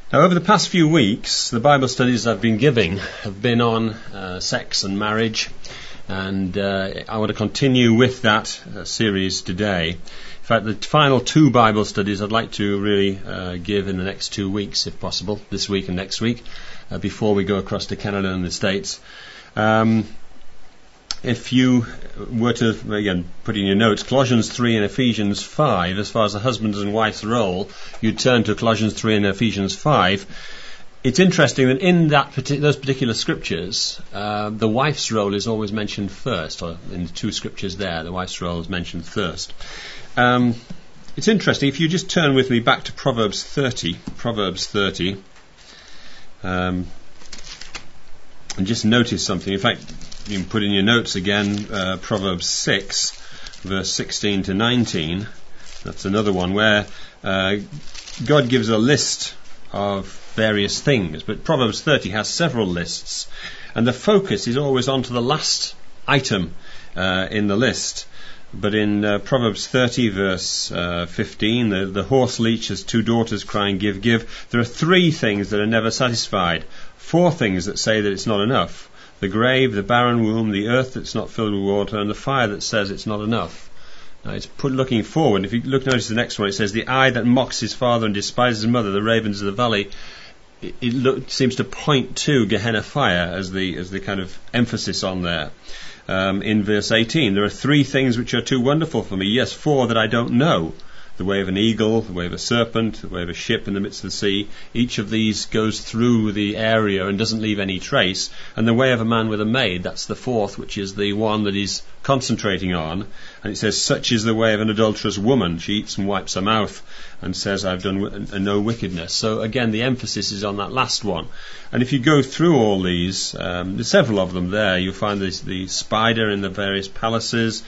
Now, over the past few weeks, the Bible studies I've been giving have been on sex and marriage, and I want to continue with that series today. In fact, the final two Bible studies I'd like to really give in the next 2 weeks, if possible, this week and next week, before we go across to Canada and the States. If you were to, again, put in your notes, Colossians 3 and Ephesians 5, as far as the husband's and wife's role, you'd turn to Colossians 3 and Ephesians 5. It's interesting that in those particular scriptures, the wife's role is always mentioned first, or in the two scriptures there, the wife's role is mentioned first. It's interesting, if you just turn with me back to Proverbs 30, and just notice something. In fact, you can put in your notes again, Proverbs 6, verse 16 to 19. That's another one where God gives a list of various things, but Proverbs 30 has several lists, and the focus is always on to the last item in the list. But in Proverbs 30, verse 15, the horse leech has two daughters crying, give, give. There are three things that are never satisfied, four things that say that it's not enough. The grave, the barren womb, the earth that's not filled with water, and the fire that says it's not enough. Now it's looking forward. If you notice the next one, it says, the eye that mocks his father and despises his mother, the ravens of the valley. It seems to point to Gehenna fire as the kind of emphasis on there. In verse 18, there are three things which are too wonderful for me. Yes, four that I don't know. The way of an eagle, the way of a serpent, the way of a ship in the midst of the sea. Each of these goes through the area and doesn't leave any trace. And the way of a man with a maid, that's the fourth, which is the one that he's concentrating on. And it says, such is the way of an adulterous woman. She eats and wipes her mouth and says, I've done no wickedness. So again, the emphasis is on that last one. And if you go through all these, there's several of them there. You'll find the spider in the various palaces.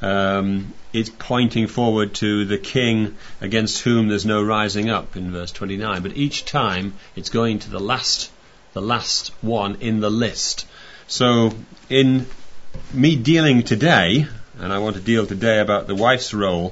It's pointing forward to the king against whom there's no rising up in verse 29. But each time it's going to the last one in the list. So in me dealing today, and I want to deal today about the wife's role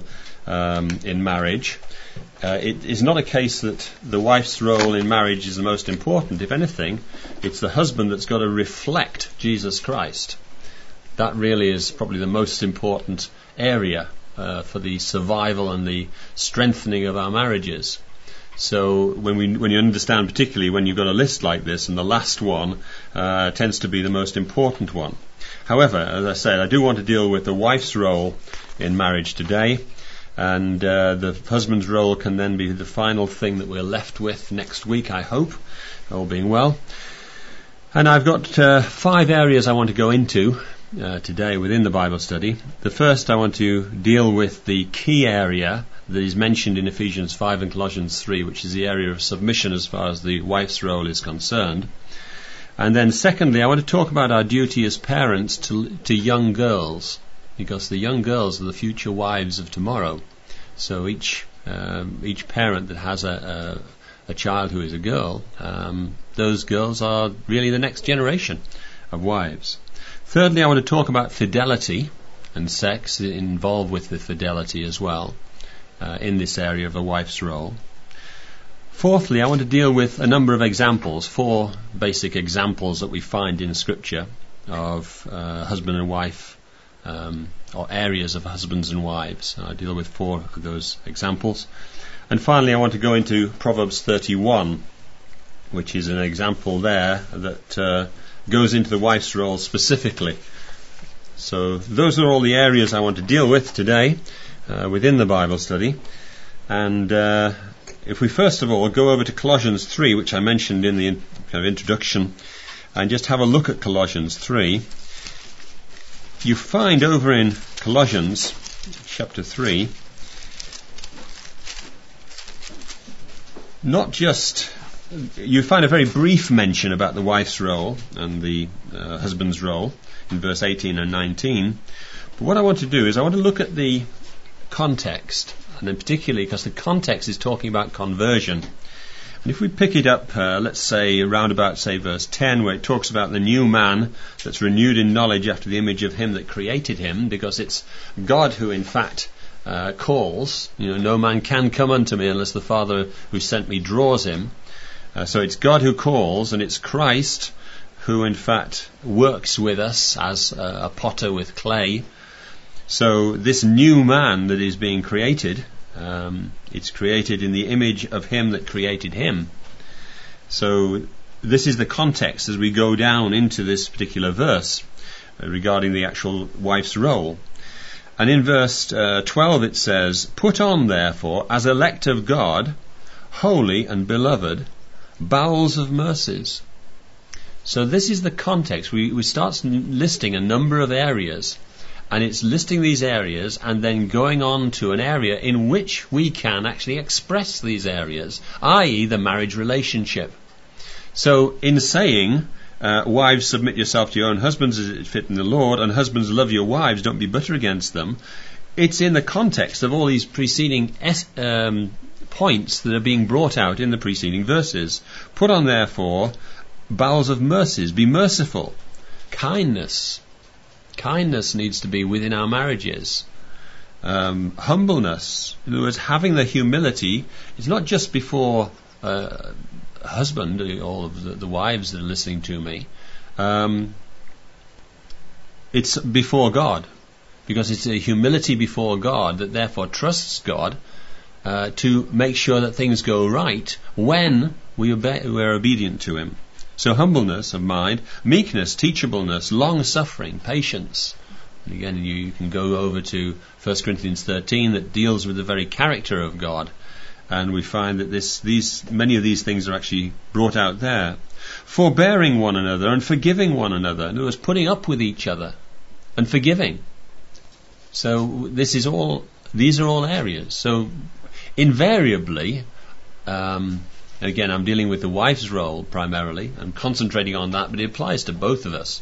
in marriage, it is not a case that the wife's role in marriage is the most important. If anything, it's the husband that's got to reflect Jesus Christ. That really is probably the most important area for the survival and the strengthening of our marriages. So when you understand, particularly when you've got a list like this, and the last one tends to be the most important one. However, as I said, I do want to deal with the wife's role in marriage today, and the husband's role can then be the final thing that we're left with next week, I hope, all being well. And I've got 5 areas I want to go into today within the Bible study. The first, I want to deal with the key area that is mentioned in Ephesians 5 and Colossians 3, which is the area of submission as far as the wife's role is concerned. And then secondly, I want to talk about our duty as parents to young girls, because the young girls are the future wives of tomorrow. So each parent that has a child who is a girl, those girls are really the next generation of wives. Thirdly, I want to talk about fidelity and sex involved with the fidelity as well in this area of a wife's role. Fourthly, I want to deal with a number of examples, 4 basic examples that we find in Scripture of husband and wife, or areas of husbands and wives. I'll deal with 4 of those examples. And finally, I want to go into Proverbs 31, which is an example there that goes into the wife's role specifically. So those are all the areas I want to deal with today within the Bible study. And if we first of all go over to Colossians 3, which I mentioned in the kind of introduction, and just have a look at Colossians 3, you find over in Colossians chapter 3 not just you find a very brief mention about the wife's role and the husband's role in verse 18 and 19. But what I want to do is I want to look at the context, and then particularly because the context is talking about conversion. And if we pick it up, let's say around about, say, verse 10, where it talks about the new man that's renewed in knowledge after the image of him that created him, because it's God who in fact calls. No man can come unto me unless the Father who sent me draws him. So it's God who calls, and it's Christ who in fact works with us as a potter with clay. So this new man that is being created, it's created in the image of him that created him. So this is the context as we go down into this particular verse regarding the actual wife's role. And in verse 12 it says, "Put on therefore, as elect of God, holy and beloved, bowels of mercies." So this is the context. We start listing a number of areas, and it's listing these areas and then going on to an area in which we can actually express these areas, i.e. the marriage relationship. So in saying, wives, submit yourself to your own husbands as it fit in the Lord, and husbands, love your wives, don't be bitter against them, it's in the context of all these preceding points that are being brought out in the preceding verses. Put on therefore bowels of mercies, be merciful. Kindness needs to be within our marriages. Humbleness, in other words, having the humility. It's not just before husband, all of the wives that are listening to me. It's before God, because it's a humility before God that therefore trusts God to make sure that things go right when we're obedient to him. So humbleness of mind, meekness, teachableness, long-suffering, patience. And again, you can go over to 1 Corinthians 13 that deals with the very character of God. And we find that many of these things are actually brought out there. Forbearing one another and forgiving one another. In other words, putting up with each other and forgiving. So these are all areas. So invariably, again, I'm dealing with the wife's role primarily. I'm concentrating on that, but it applies to both of us.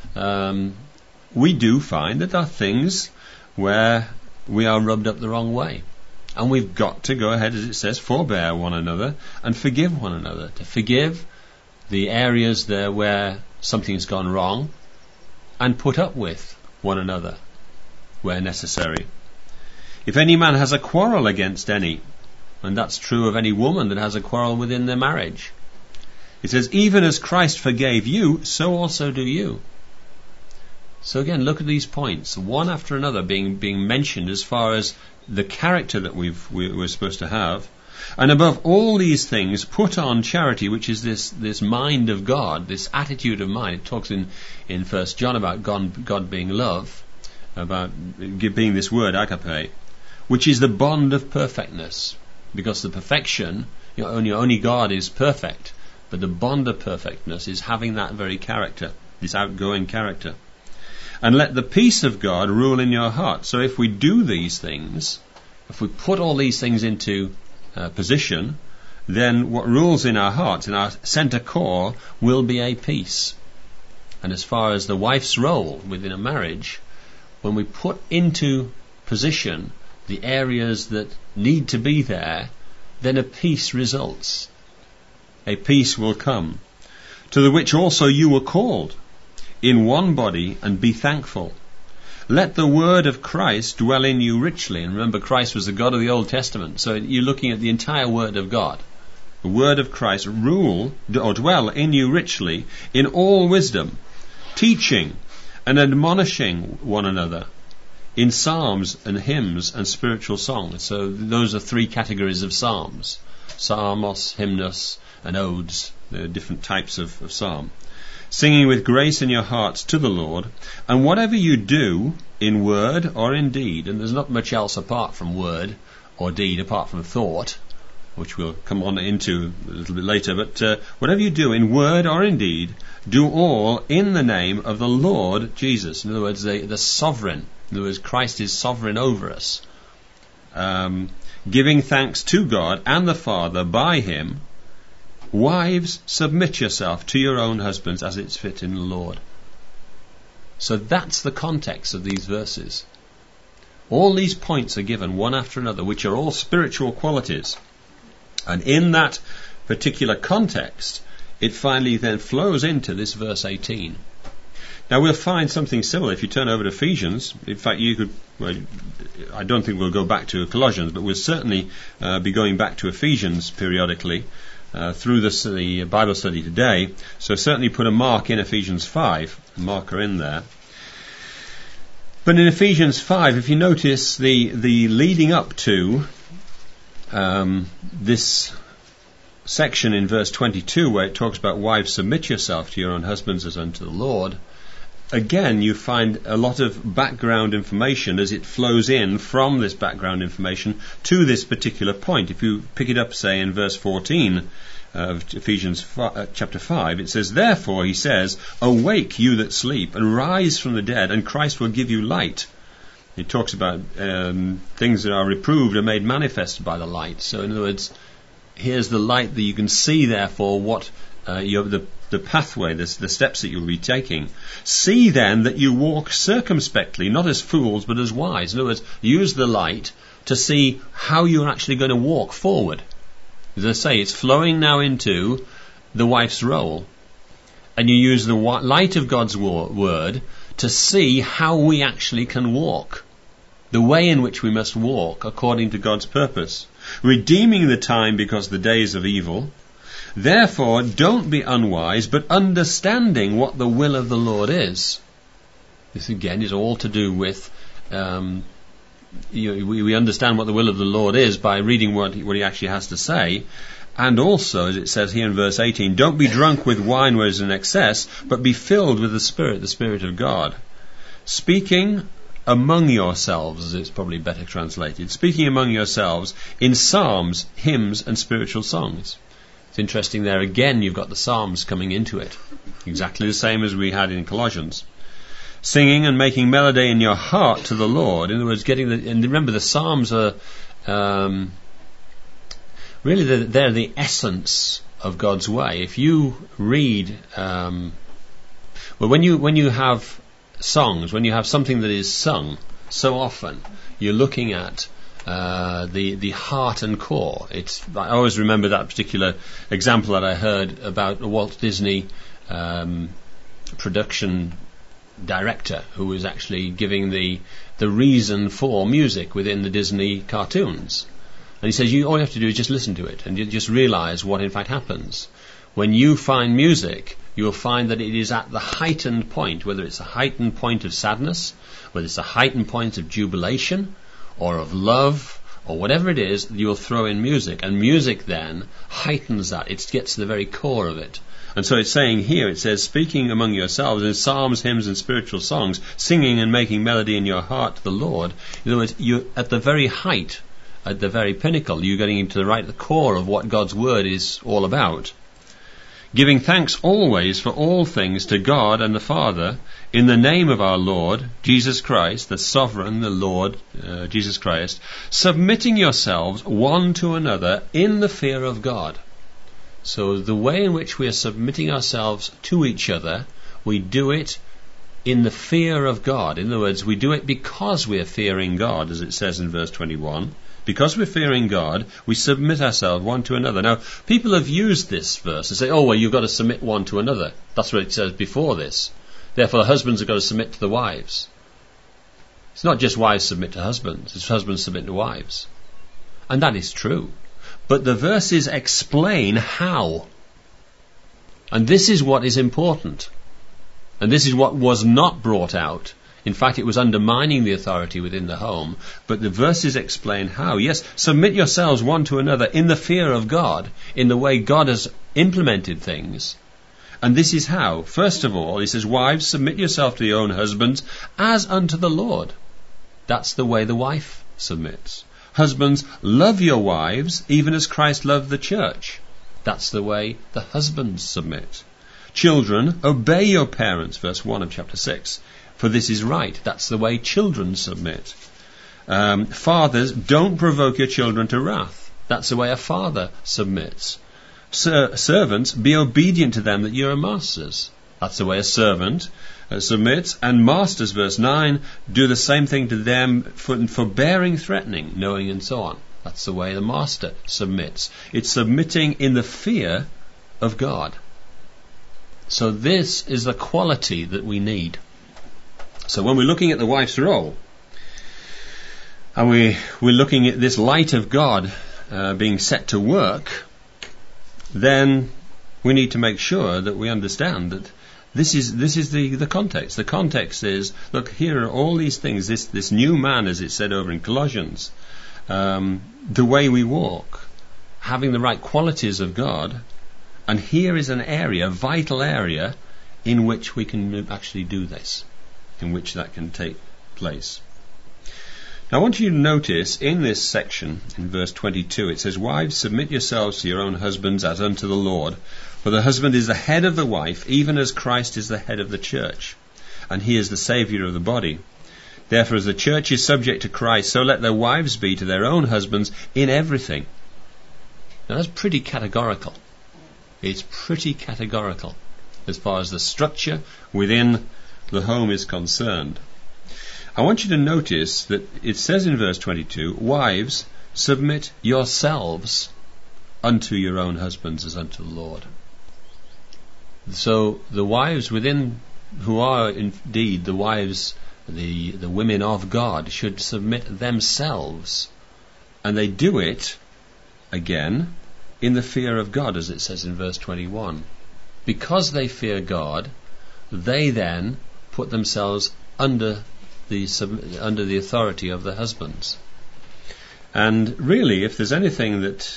We do find that there are things where we are rubbed up the wrong way. And we've got to go ahead, as it says, forbear one another and forgive one another. To forgive the areas there where something's gone wrong, and put up with one another where necessary. If any man has a quarrel against any, and that's true of any woman that has a quarrel within their marriage, it says, even as Christ forgave you, so also do you. So again, look at these points, one after another being mentioned as far as the character that we're supposed to have. And above all these things, put on charity, which is this mind of God, this attitude of mind. It talks in 1 John about God being love, about being this word, agape, which is the bond of perfectness. Because the perfection, only God is perfect, but the bond of perfectness is having that very character, this outgoing character. And let the peace of God rule in your heart. So if we do these things, if we put all these things into position, then what rules in our hearts, in our center core, will be a peace. And as far as the wife's role within a marriage, when we put into position the areas that need to be there, then a peace results. A peace will come. To the which also you were called, in one body, and be thankful. Let the word of Christ dwell in you richly. And remember, Christ was the God of the Old Testament. So you're looking at the entire word of God. The word of Christ rule or dwell in you richly in all wisdom, teaching and admonishing one another in psalms and hymns and spiritual songs. So those are three categories of psalms: psalmos, hymnos, and odes. There are different types of psalm. Singing with grace in your hearts to the Lord, and whatever you do in word or in deed, and there's not much else apart from word or deed, apart from thought, which we'll come on into a little bit later, but whatever you do in word or in deed, do all in the name of the Lord Jesus. In other words, the sovereign. In other words, Christ is sovereign over us. Giving thanks to God and the Father by him. Wives, submit yourself to your own husbands as it's fit in the Lord. So that's the context of these verses. All these points are given one after another, which are all spiritual qualities. And in that particular context, it finally then flows into this verse 18. Now we'll find something similar if you turn over to Ephesians. In fact, I don't think we'll go back to Colossians, but we'll certainly be going back to Ephesians periodically. through the Bible study today. So certainly put a mark in Ephesians 5, a marker in there. But in Ephesians 5, if you notice the leading up to this section in verse 22, where it talks about wives, submit yourself to your own husbands as unto the Lord, again you find a lot of background information as it flows in from this background information to this particular point. If you pick it up, say, in verse 14 of Ephesians chapter 5, it says, therefore, he says, awake you that sleep, and rise from the dead, and Christ will give you light. It talks about things that are reproved are made manifest by the light. So in other words, here's the light that you can see, therefore, what the pathway, the steps that you'll be taking. See then that you walk circumspectly, not as fools, but as wise. In other words, use the light to see how you're actually going to walk forward. As I say, it's flowing now into the wife's role. And you use the light of God's word to see how we actually can walk. The way in which we must walk according to God's purpose. Redeeming the time because the days of evil. Therefore, don't be unwise, but understanding what the will of the Lord is. This again is all to do with we understand what the will of the Lord is by reading what he actually has to say. And also, as it says here in verse 18, don't be drunk with wine where is in excess, but be filled with the Spirit of God. Speaking among yourselves, as it's probably better translated, speaking among yourselves in psalms, hymns, and spiritual songs. It's interesting there again you've got the Psalms coming into it. Exactly the same as we had in Colossians. Singing and making melody in your heart to the Lord. In other words, and remember the Psalms are really they're the essence of God's way. If you read, when you have songs, when you have something that is sung so often, you're looking at the heart and core. I always remember that particular example that I heard about a Walt Disney production director who was actually giving the reason for music within the Disney cartoons. And he says, all you have to do is just listen to it and you just realize what in fact happens. When you find music, you will find that it is at the heightened point, whether it's a heightened point of sadness, whether it's a heightened point of jubilation, or of love, or whatever it is, you will throw in music. And music then heightens that. It gets to the very core of it. And so it's saying here, it says, speaking among yourselves in psalms, hymns, and spiritual songs, singing and making melody in your heart to the Lord. In other words, you're at the very height, at the very pinnacle. You're getting into the core of what God's word is all about. Giving thanks always for all things to God and the Father, in the name of our Lord, Jesus Christ, the sovereign, the Lord, Jesus Christ, submitting yourselves one to another in the fear of God. So the way in which we are submitting ourselves to each other, we do it in the fear of God. In other words, we do it because we are fearing God, as it says in verse 21. Because we're fearing God, we submit ourselves one to another. Now, people have used this verse and say, oh, well, you've got to submit one to another. That's what it says before this. Therefore, the husbands have got to submit to the wives. It's not just wives submit to husbands, it's husbands submit to wives. And that is true. But the verses explain how. And this is what is important. And this is what was not brought out. In fact, it was undermining the authority within the home. But the verses explain how. Yes, submit yourselves one to another in the fear of God, in the way God has implemented things. And this is how. First of all, he says, wives, submit yourself to your own husbands as unto the Lord. That's the way the wife submits. Husbands, love your wives, even as Christ loved the church. That's the way the husbands submit. Children, obey your parents, verse 1 of chapter 6. For this is right. That's the way children submit. Fathers, don't provoke your children to wrath. That's the way a father submits. Servants, be obedient to them that you are masters. That's the way a servant submits. And masters, verse 9, do the same thing to them, forbearing, threatening, knowing, and so on. That's the way the master submits. It's submitting in the fear of God. So this is the quality that we need. So when we're looking at the wife's role, and we're looking at this light of God being set to work, then we need to make sure that we understand that this is the context. The context is, look, here are all these things, this new man, as it said over in Colossians, the way we walk, having the right qualities of God, and here is an area, a vital area, in which we can actually do this, in which that can take place. Now I want you to notice in this section, in verse 22, it says, "Wives, submit yourselves to your own husbands as unto the Lord. For the husband is the head of the wife, even as Christ is the head of the church, and he is the Saviour of the body. Therefore, as the church is subject to Christ, so let their wives be to their own husbands in everything." Now that's pretty categorical. It's pretty categorical as far as the structure within the home is concerned. I want you to notice that it says in verse 22, "Wives, submit yourselves unto your own husbands as unto the Lord." So the wives within, who are indeed the wives, the women of God, should submit themselves, and they do it again in the fear of God, as it says in verse 21. Because they fear God, they then put themselves under the authority of the husbands. And really, if there's anything that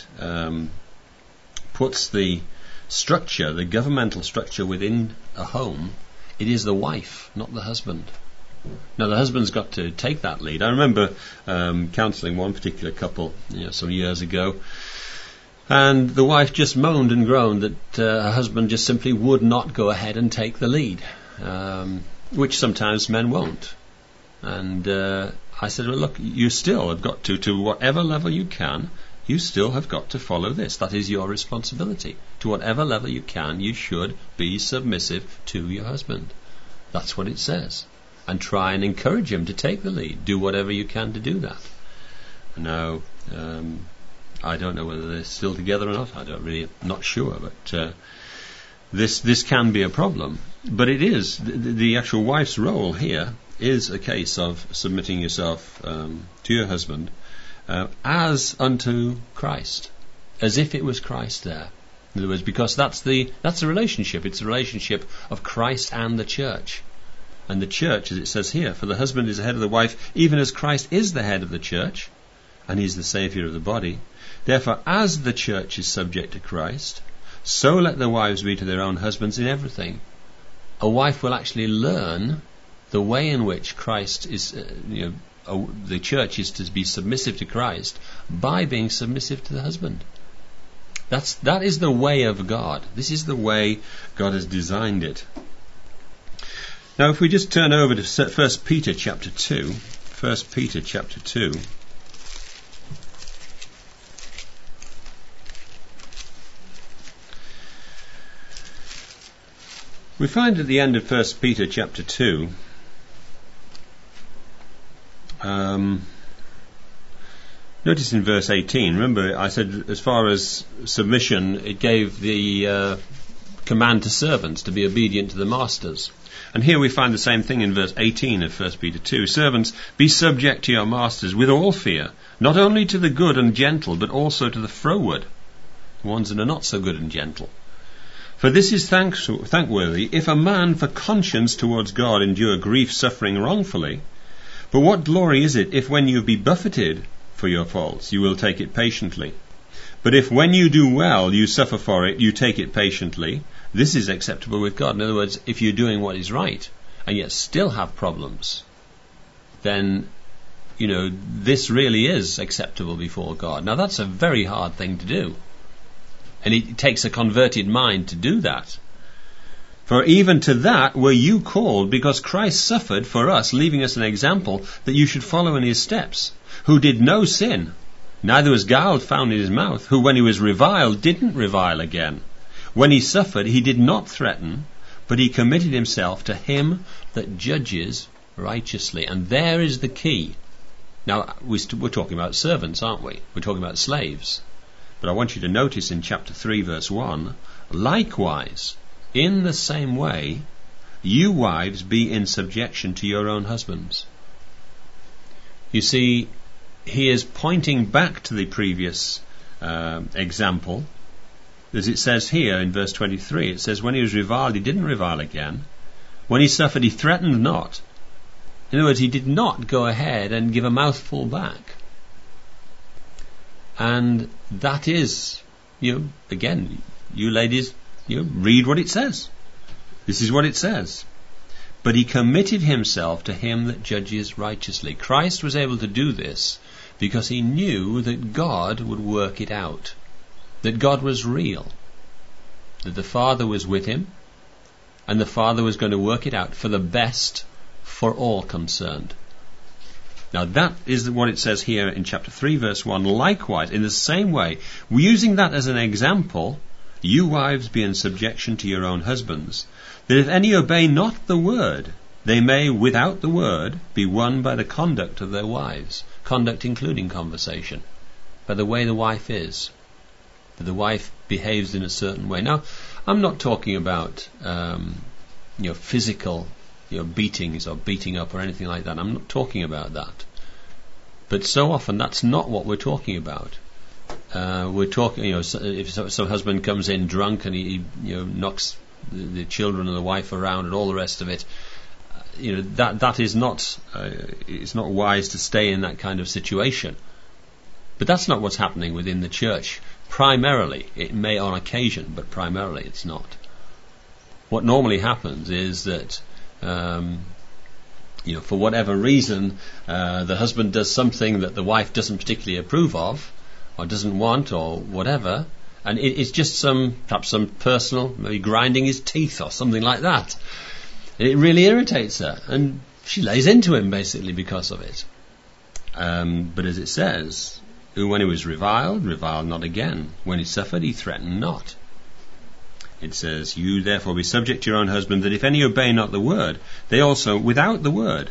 puts the structure, the governmental structure within a home, it is the wife, not the husband. Now the husband's got to take that lead. I remember counselling one particular couple some years ago, and the wife just moaned and groaned that her husband just simply would not go ahead and take the lead, which sometimes men won't. And I said, well, look, you still have got to whatever level you can, you still have got to follow this. That is your responsibility. To whatever level you can, you should be submissive to your husband. That's what it says. And try and encourage him to take the lead. Do whatever you can to do that. Now, I don't know whether they're still together or not. I'm not sure. But this can be a problem. But it is, the actual wife's role here is a case of submitting yourself to your husband as unto Christ, as if it was Christ there. In other words, because that's the relationship. It's a relationship of Christ and the church. And the church, as it says here, for the husband is the head of the wife, even as Christ is the head of the church, and he's the Saviour of the body. Therefore, as the church is subject to Christ, so let the wives be to their own husbands in everything. A wife will actually learn the way in which Christ is, the church is to be submissive to Christ by being submissive to the husband. That is the way of God. This is the way God has designed it. Now, if we just turn over to 1 Peter chapter 2, 1 Peter chapter 2. We find at the end of 1 Peter chapter 2, notice in verse 18, remember I said as far as submission, it gave the command to servants to be obedient to the masters. And here we find the same thing in verse 18 of 1 Peter 2. "Servants, be subject to your masters with all fear, not only to the good and gentle, but also to the froward," the ones that are not so good and gentle. "For this is thankworthy, if a man for conscience towards God endure grief, suffering wrongfully. But what glory is it if when you be buffeted for your faults, you will take it patiently? But if when you do well, you suffer for it, you take it patiently, this is acceptable with God." In other words, if you're doing what is right and yet still have problems, then, this really is acceptable before God. Now that's a very hard thing to do. And it takes a converted mind to do that. "For even to that were you called, because Christ suffered for us, leaving us an example that you should follow in his steps, who did no sin, neither was guile found in his mouth, who when he was reviled didn't revile again. When he suffered, he did not threaten, but he committed himself to him that judges righteously." And there is the key. Now, we're talking about servants, aren't we? We're talking about slaves. But I want you to notice in chapter 3, verse 1, "Likewise, in the same way, you wives be in subjection to your own husbands." You see, he is pointing back to the previous example. as it says here in verse 23, it says, when he was reviled, he didn't revile again. When he suffered, he threatened not. In other words, he did not go ahead and give a mouthful back. And that is, again, you ladies, read what it says. This is what it says. But he committed himself to him that judges righteously. Christ was able to do this because he knew that God would work it out, that God was real, that the Father was with him, and the Father was going to work it out for the best for all concerned. Now that is what it says here in chapter 3 verse 1. Likewise, in the same way, using that as an example, you wives be in subjection to your own husbands, that if any obey not the word, they may without the word be won by the conduct of their wives. Conduct including conversation, by the way the wife is, that the wife behaves in a certain way. Now, I'm not talking about physical beatings or beating up or anything like that. I'm not talking about that. But so often that's not what we're talking about. We're talking, if some husband comes in drunk and he knocks the children and the wife around and all the rest of it, that is not, it's not wise to stay in that kind of situation. But that's not what's happening within the church. Primarily, it may on occasion, but primarily it's not. What normally happens is that for whatever reason, the husband does something that the wife doesn't particularly approve of, or doesn't want, or whatever, and it's just perhaps some personal, maybe grinding his teeth or something like that. It really irritates her, and she lays into him basically because of it. But as it says, when he was reviled not again. When he suffered, he threatened not. It says, you therefore be subject to your own husband, that if any obey not the word, they also, without a word,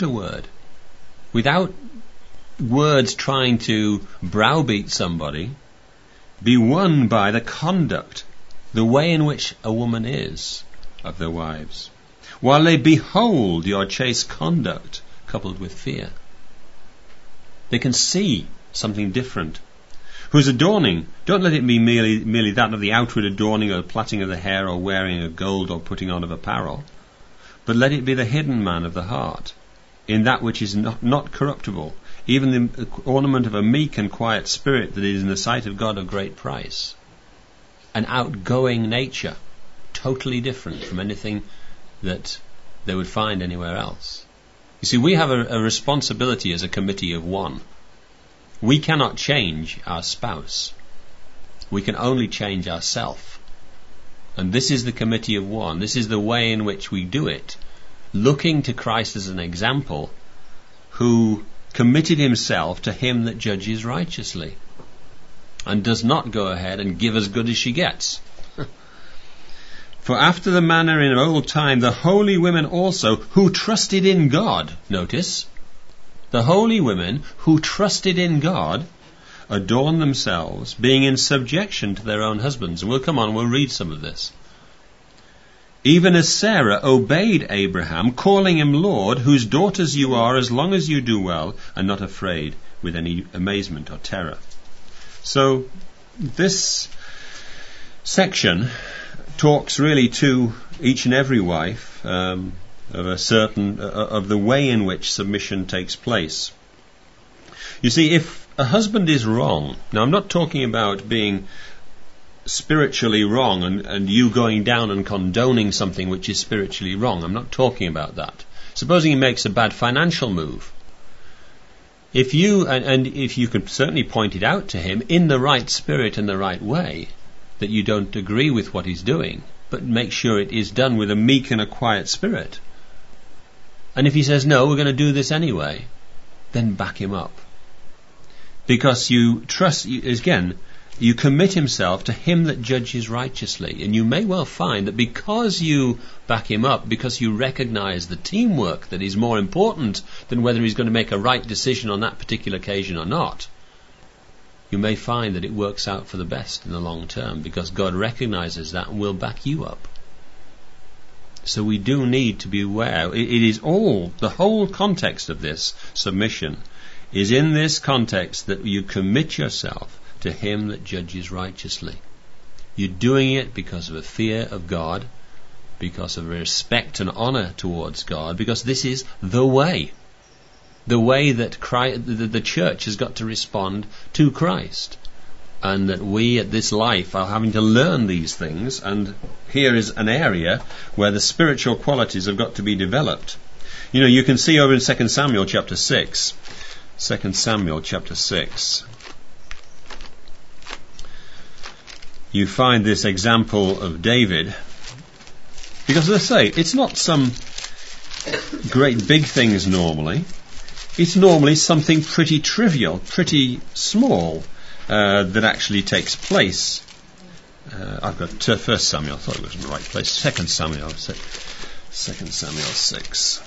without words trying to browbeat somebody, be won by the conduct, the way in which a woman is of their wives, while they behold your chaste conduct coupled with fear. They can see something different. Whose adorning, don't let it be merely that of the outward adorning or plaiting of the hair or wearing of gold or putting on of apparel, but let it be the hidden man of the heart, in that which is not corruptible, even the ornament of a meek and quiet spirit that is in the sight of God of great price. An outgoing nature, totally different from anything that they would find anywhere else. You see, we have a responsibility as a committee of one. We cannot change our spouse. We can only change ourselves. And this is the committee of one. This is the way in which we do it, looking to Christ as an example, who committed himself to him that judges righteously, and does not go ahead and give as good as she gets. For after the manner in old time, the holy women also, who trusted in God, notice, the holy women who trusted in God, adorned themselves, being in subjection to their own husbands. And we'll come on, we'll read some of this. Even as Sarah obeyed Abraham, calling him Lord, whose daughters you are, as long as you do well, and not afraid with any amazement or terror. So this section talks really to each and every wife of the way in which submission takes place. You see, if a husband is wrong, now I'm not talking about being spiritually wrong and you going down and condoning something which is spiritually wrong. I'm not talking about that. Supposing he makes a bad financial move, if you can certainly point it out to him in the right spirit and the right way, that you don't agree with what he's doing, but make sure it is done with a meek and a quiet spirit. And if he says, no, we're going to do this anyway, then back him up. Because you trust, again, you commit himself to him that judges righteously. And you may well find that because you back him up, because you recognize the teamwork that is more important than whether he's going to make a right decision on that particular occasion or not, you may find that it works out for the best in the long term, because God recognizes that and will back you up. So we do need to be aware. It is all, the whole context of this submission is in this context that you commit yourself to him that judges righteously. You're doing it because of a fear of God, because of respect and honor towards God, because this is the way that the church has got to respond to Christ, and that we at this life are having to learn these things. And here is an area where the spiritual qualities have got to be developed. You know, you can see over in 2 Samuel chapter 6. 2 Samuel chapter 6. You find this example of David. Because, as I say, it's not some great big things normally. It's normally something pretty trivial, pretty small, that actually takes place. I've got 1 Samuel. I thought it was in the right place. 2 Samuel. 2 Samuel 6.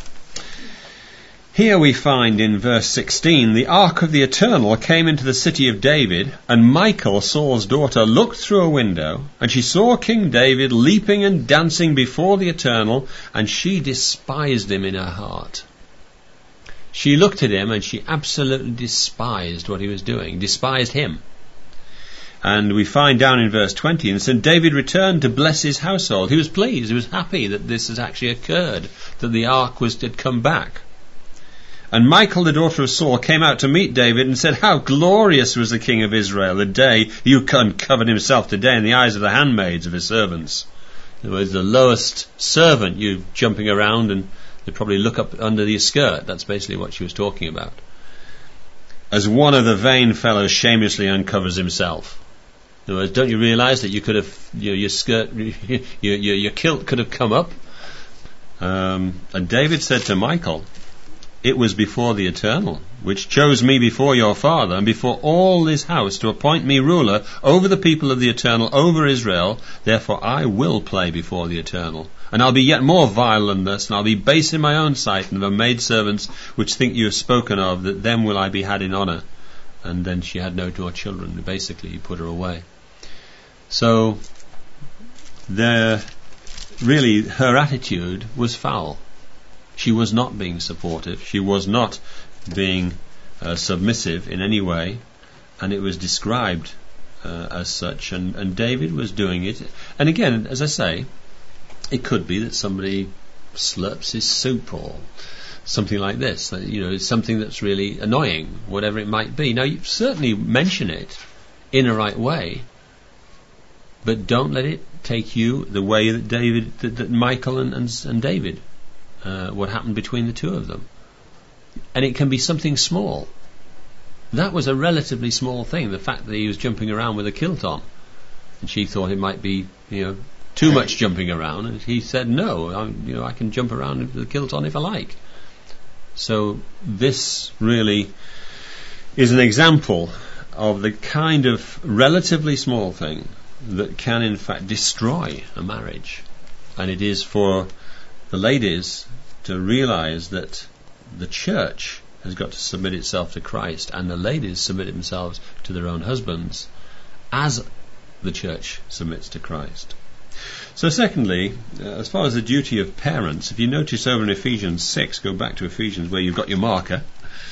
Here we find in verse 16, the ark of the Eternal came into the city of David, and Michal, Saul's daughter, looked through a window, and she saw King David leaping and dancing before the Eternal, and she despised him in her heart. She looked at him and she absolutely despised what he was doing, despised him. And we find down in verse 20, and said David returned to bless his household. He was pleased, he was happy that this has actually occurred, that the ark had come back. And Michal, the daughter of Saul, came out to meet David and said, "How glorious was the king of Israel the day you uncovered himself today in the eyes of the handmaids of his servants." In other words, the lowest servant, you jumping around, and they probably look up under your skirt. That's basically what she was talking about. As one of the vain fellows shamelessly uncovers himself. In other words, don't you realize that you could have, your skirt, your kilt could have come up? And David said to Michal, "It was before the Eternal, which chose me before your father and before all this house to appoint me ruler over the people of the Eternal, over Israel. Therefore I will play before the Eternal. And I'll be yet more vile than this, and I'll be base in my own sight, and the maidservants which think you have spoken of, that them will I be had in honour." And then she had no more children. Basically, he put her away. So, really, her attitude was foul. She was not being supportive. She was not being submissive in any way, and it was described as such. And David was doing it. And again, as I say, it could be that somebody slurps his soup or something like this. It's something that's really annoying, whatever it might be. Now, you certainly mention it in a right way, but don't let it take you the way that Michal and David. What happened between the two of them. And it can be something small. That was a relatively small thing, the fact that he was jumping around with a kilt on. And she thought it might be, too much jumping around, and he said, "No, I can jump around with the kilt on if I like." So this really is an example of the kind of relatively small thing that can in fact destroy a marriage. And it is for the ladies to realize that the church has got to submit itself to Christ, and the ladies submit themselves to their own husbands as the church submits to Christ. So secondly, as far as the duty of parents, if you notice over in Ephesians 6, go back to Ephesians where you've got your marker,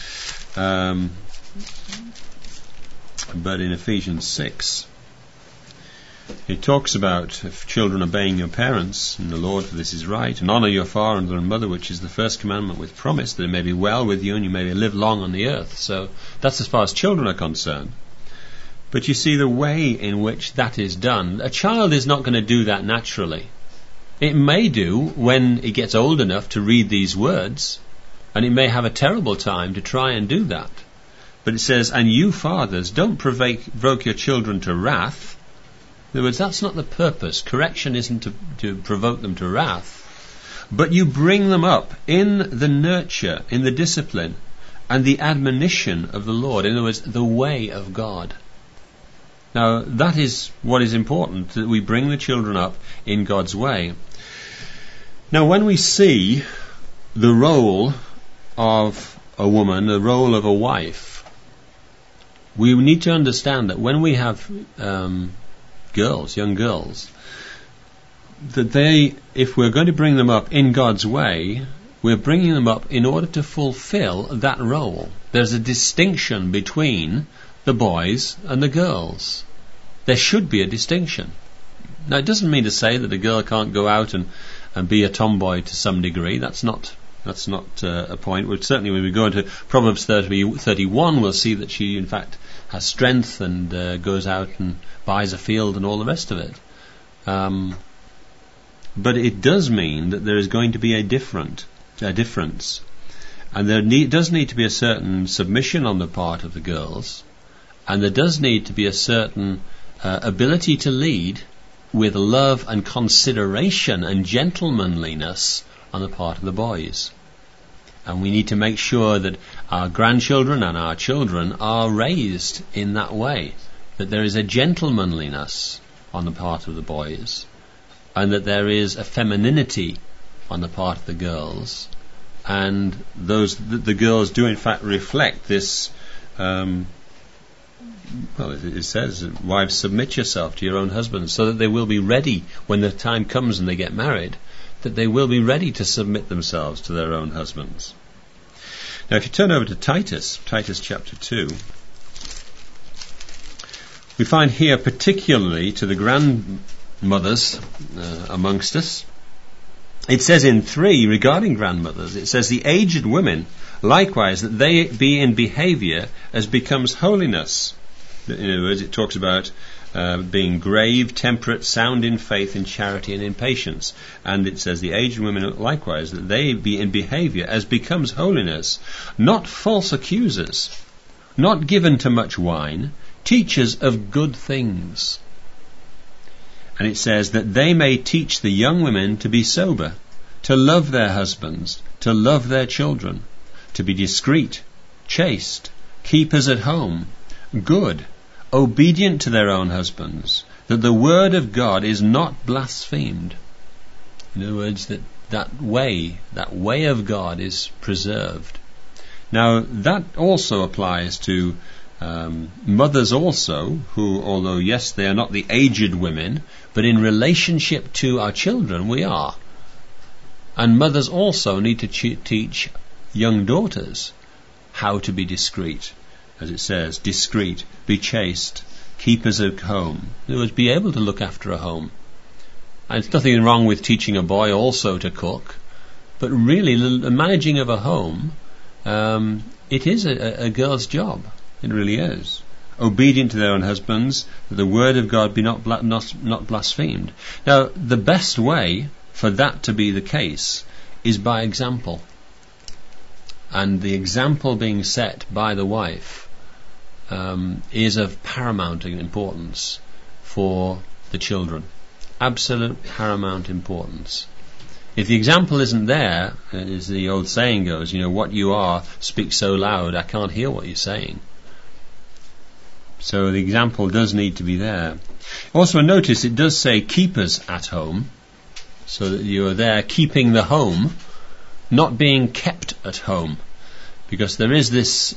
but in Ephesians 6 it talks about if children obeying your parents in the Lord, for this is right, and honour your father and mother, which is the first commandment with promise, that it may be well with you and you may live long on the earth. So that's as far as children are concerned. But you see the way in which that is done. A child is not going to do that naturally. It may do when it gets old enough to read these words, and it may have a terrible time to try and do that. But it says, "And you fathers, don't provoke your children to wrath." In other words, that's not the purpose. Correction isn't to provoke them to wrath, but you bring them up in the nurture, in the discipline, and the admonition of the Lord. In other words, the way of God. Now, that is what is important, that we bring the children up in God's way. Now, when we see the role of a woman, the role of a wife, we need to understand that when we have young girls, that if we're going to bring them up in God's way, we're bringing them up in order to fulfill that role. There's a distinction between the boys and the girls. there should be a distinction. Now, it doesn't mean to say that a girl can't go out and be a tomboy to some degree. That's not a point. Well, certainly when we go into Proverbs 31, we'll see that she, in fact, has strength and goes out and buys a field and all the rest of it. But it does mean that there is going to be a difference. And there does need to be a certain submission on the part of the girls, and there does need to be a certain ability to lead with love and consideration and gentlemanliness on the part of the boys. And we need to make sure that our grandchildren and our children are raised in that way, that there is a gentlemanliness on the part of the boys, and that there is a femininity on the part of the girls, and the girls do in fact reflect this. It says, wives, submit yourself to your own husbands, so that they will be ready when the time comes and they get married, that they will be ready to submit themselves to their own husbands. Now, if you turn over to Titus chapter 2, we find here, particularly to the grandmothers amongst us, it says in 3, regarding grandmothers, it says, the aged women, likewise, that they be in behaviour as becomes holiness. In other words, it talks about being grave, temperate, sound in faith, in charity, and in patience. And it says, the aged women likewise, that they be in behaviour as becomes holiness, not false accusers, not given to much wine, teachers of good things. And it says that they may teach the young women to be sober, to love their husbands, to love their children, to be discreet, chaste, keepers at home, good, obedient to their own husbands, that the word of God is not blasphemed. In other words, that way of God is preserved. Now, that also applies to mothers also, who, although yes, they are not the aged women, but in relationship to our children, we are. And mothers also need to teach young daughters how to be discreet. As it says, discreet, be chaste, keepers of home. In other words, be able to look after a home. And there's nothing wrong with teaching a boy also to cook, but really the managing of a home, it is a girl's job. It really is. Obedient to their own husbands, that the word of God be not blasphemed. Now, the best way for that to be the case is by example. And the example being set by the wife is of paramount importance for the children. Absolute paramount importance. If the example isn't there, as the old saying goes, what you are speaks so loud I can't hear what you're saying. So the example does need to be there. Also notice it does say keepers at home, so that you are there keeping the home, not being kept at home. Because there is this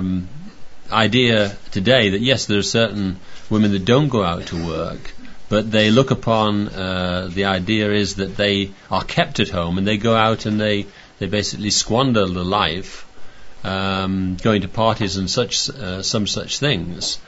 idea today that yes, there are certain women that don't go out to work, but they look upon the idea is that they are kept at home and they go out and they basically squander the life, going to parties and some such things,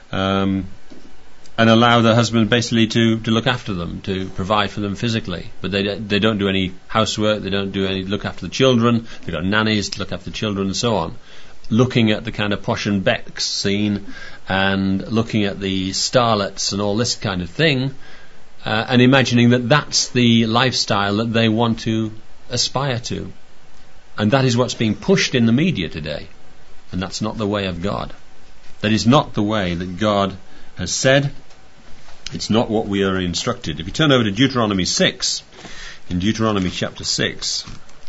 and allow the husband basically to look after them, to provide for them physically. But they don't do any housework, they don't do any look after the children, they've got nannies to look after the children and so on. Looking at the kind of posh and becks scene and looking at the starlets and all this kind of thing, and imagining that that's the lifestyle that they want to aspire to. And that is what's being pushed in the media today. And that's not the way of God. That is not the way that God has said. It's not what we are instructed. If you turn over to Deuteronomy 6, in Deuteronomy chapter 6,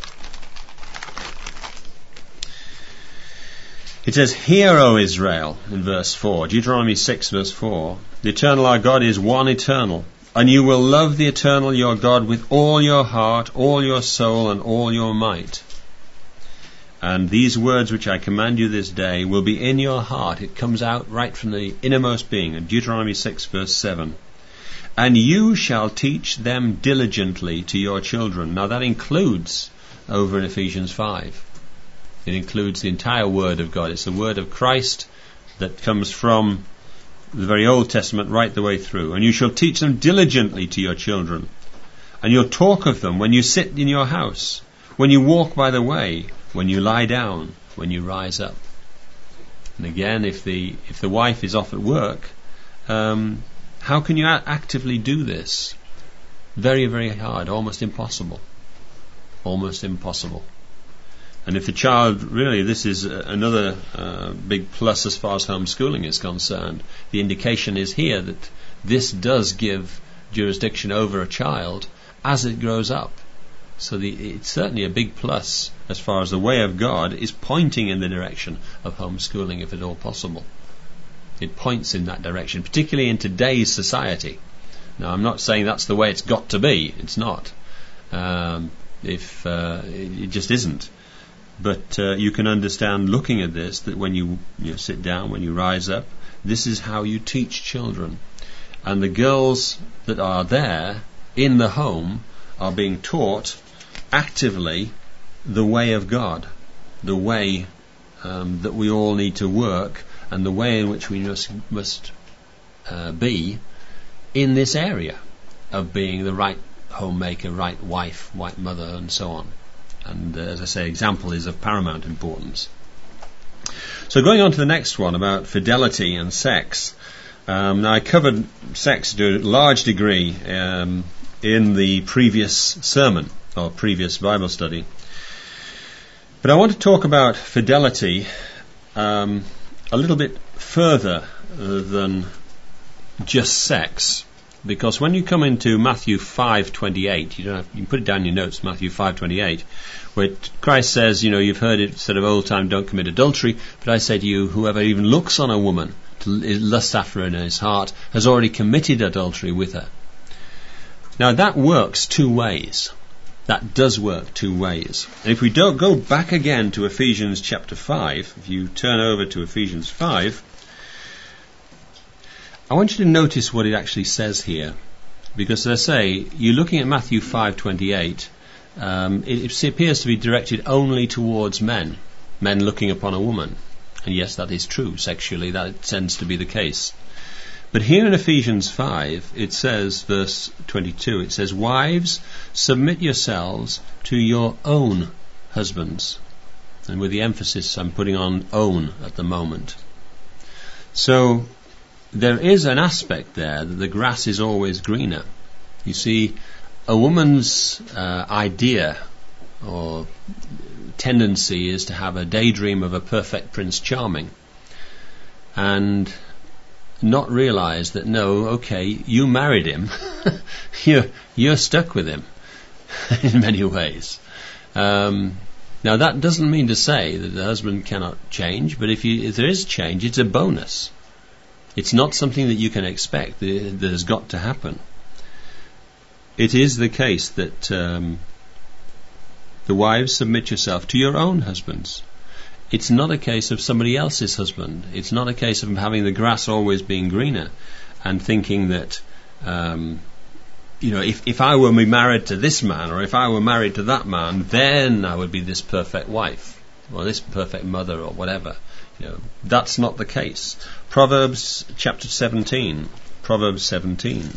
it says, "Hear, O Israel," in verse 4, Deuteronomy 6, verse 4, "The eternal our God is one eternal, and you will love the eternal your God with all your heart, all your soul, and all your might. And these words which I command you this day will be in your heart." It comes out right from the innermost being, in Deuteronomy 6, verse 7. "And you shall teach them diligently to your children." Now that includes, over in Ephesians 5, it includes the entire Word of God. It's the Word of Christ that comes from the very Old Testament right the way through. And you shall teach them diligently to your children, and you'll talk of them when you sit in your house, when you walk by the way, when you lie down, when you rise up. And again, if the wife is off at work, how can you actively do this? Very, very hard, almost impossible. Almost impossible. And if the child, really, this is another big plus as far as homeschooling is concerned. The indication is here that this does give jurisdiction over a child as it grows up. So it's certainly a big plus as far as the way of God is pointing in the direction of homeschooling, if at all possible. It points in that direction, particularly in today's society. Now, I'm not saying that's the way it's got to be. It's not. It just isn't. But you can understand, looking at this, that when you sit down, when you rise up, this is how you teach children. And the girls that are there in the home are being taught actively the way of God, the way that we all need to work, and the way in which we must be in this area of being the right homemaker, right wife, right mother, and so on. And as I say, example is of paramount importance. So going on to the next one about fidelity and sex. Now, I covered sex to a large degree in the previous sermon or previous Bible study. But I want to talk about fidelity a little bit further than just sex, because when you come into Matthew 5:28, you can put it down in your notes, Matthew 5:28, where Christ says, you've heard it said of old time, don't commit adultery, but I say to you, whoever even looks on a woman to lust after her in his heart has already committed adultery with her. Now that works two ways. That does work two ways. And if we don't go back again to Ephesians chapter 5, if you turn over to Ephesians 5, I want you to notice what it actually says here. Because as I say, you're looking at Matthew 5:28, it appears to be directed only towards men looking upon a woman. And yes, that is true. Sexually, that tends to be the case. But here in Ephesians 5, it says, verse 22, it says, "Wives, submit yourselves to your own husbands." And with the emphasis, I'm putting on own at the moment. So there is an aspect there that the grass is always greener. You see, a woman's idea or tendency is to have a daydream of a perfect Prince Charming and not realize that, no, okay, you married him. you're stuck with him in many ways. Now that doesn't mean to say that the husband cannot change, but if there is change, it's a bonus. It's not something that you can expect that has got to happen. It is the case that the wives, submit yourself to your own husbands. It's not a case of somebody else's husband. It's not a case of having the grass always being greener and thinking that, if I were married to this man, or if I were married to that man, then I would be this perfect wife or this perfect mother or whatever. That's not the case. Proverbs chapter 17. Proverbs 17.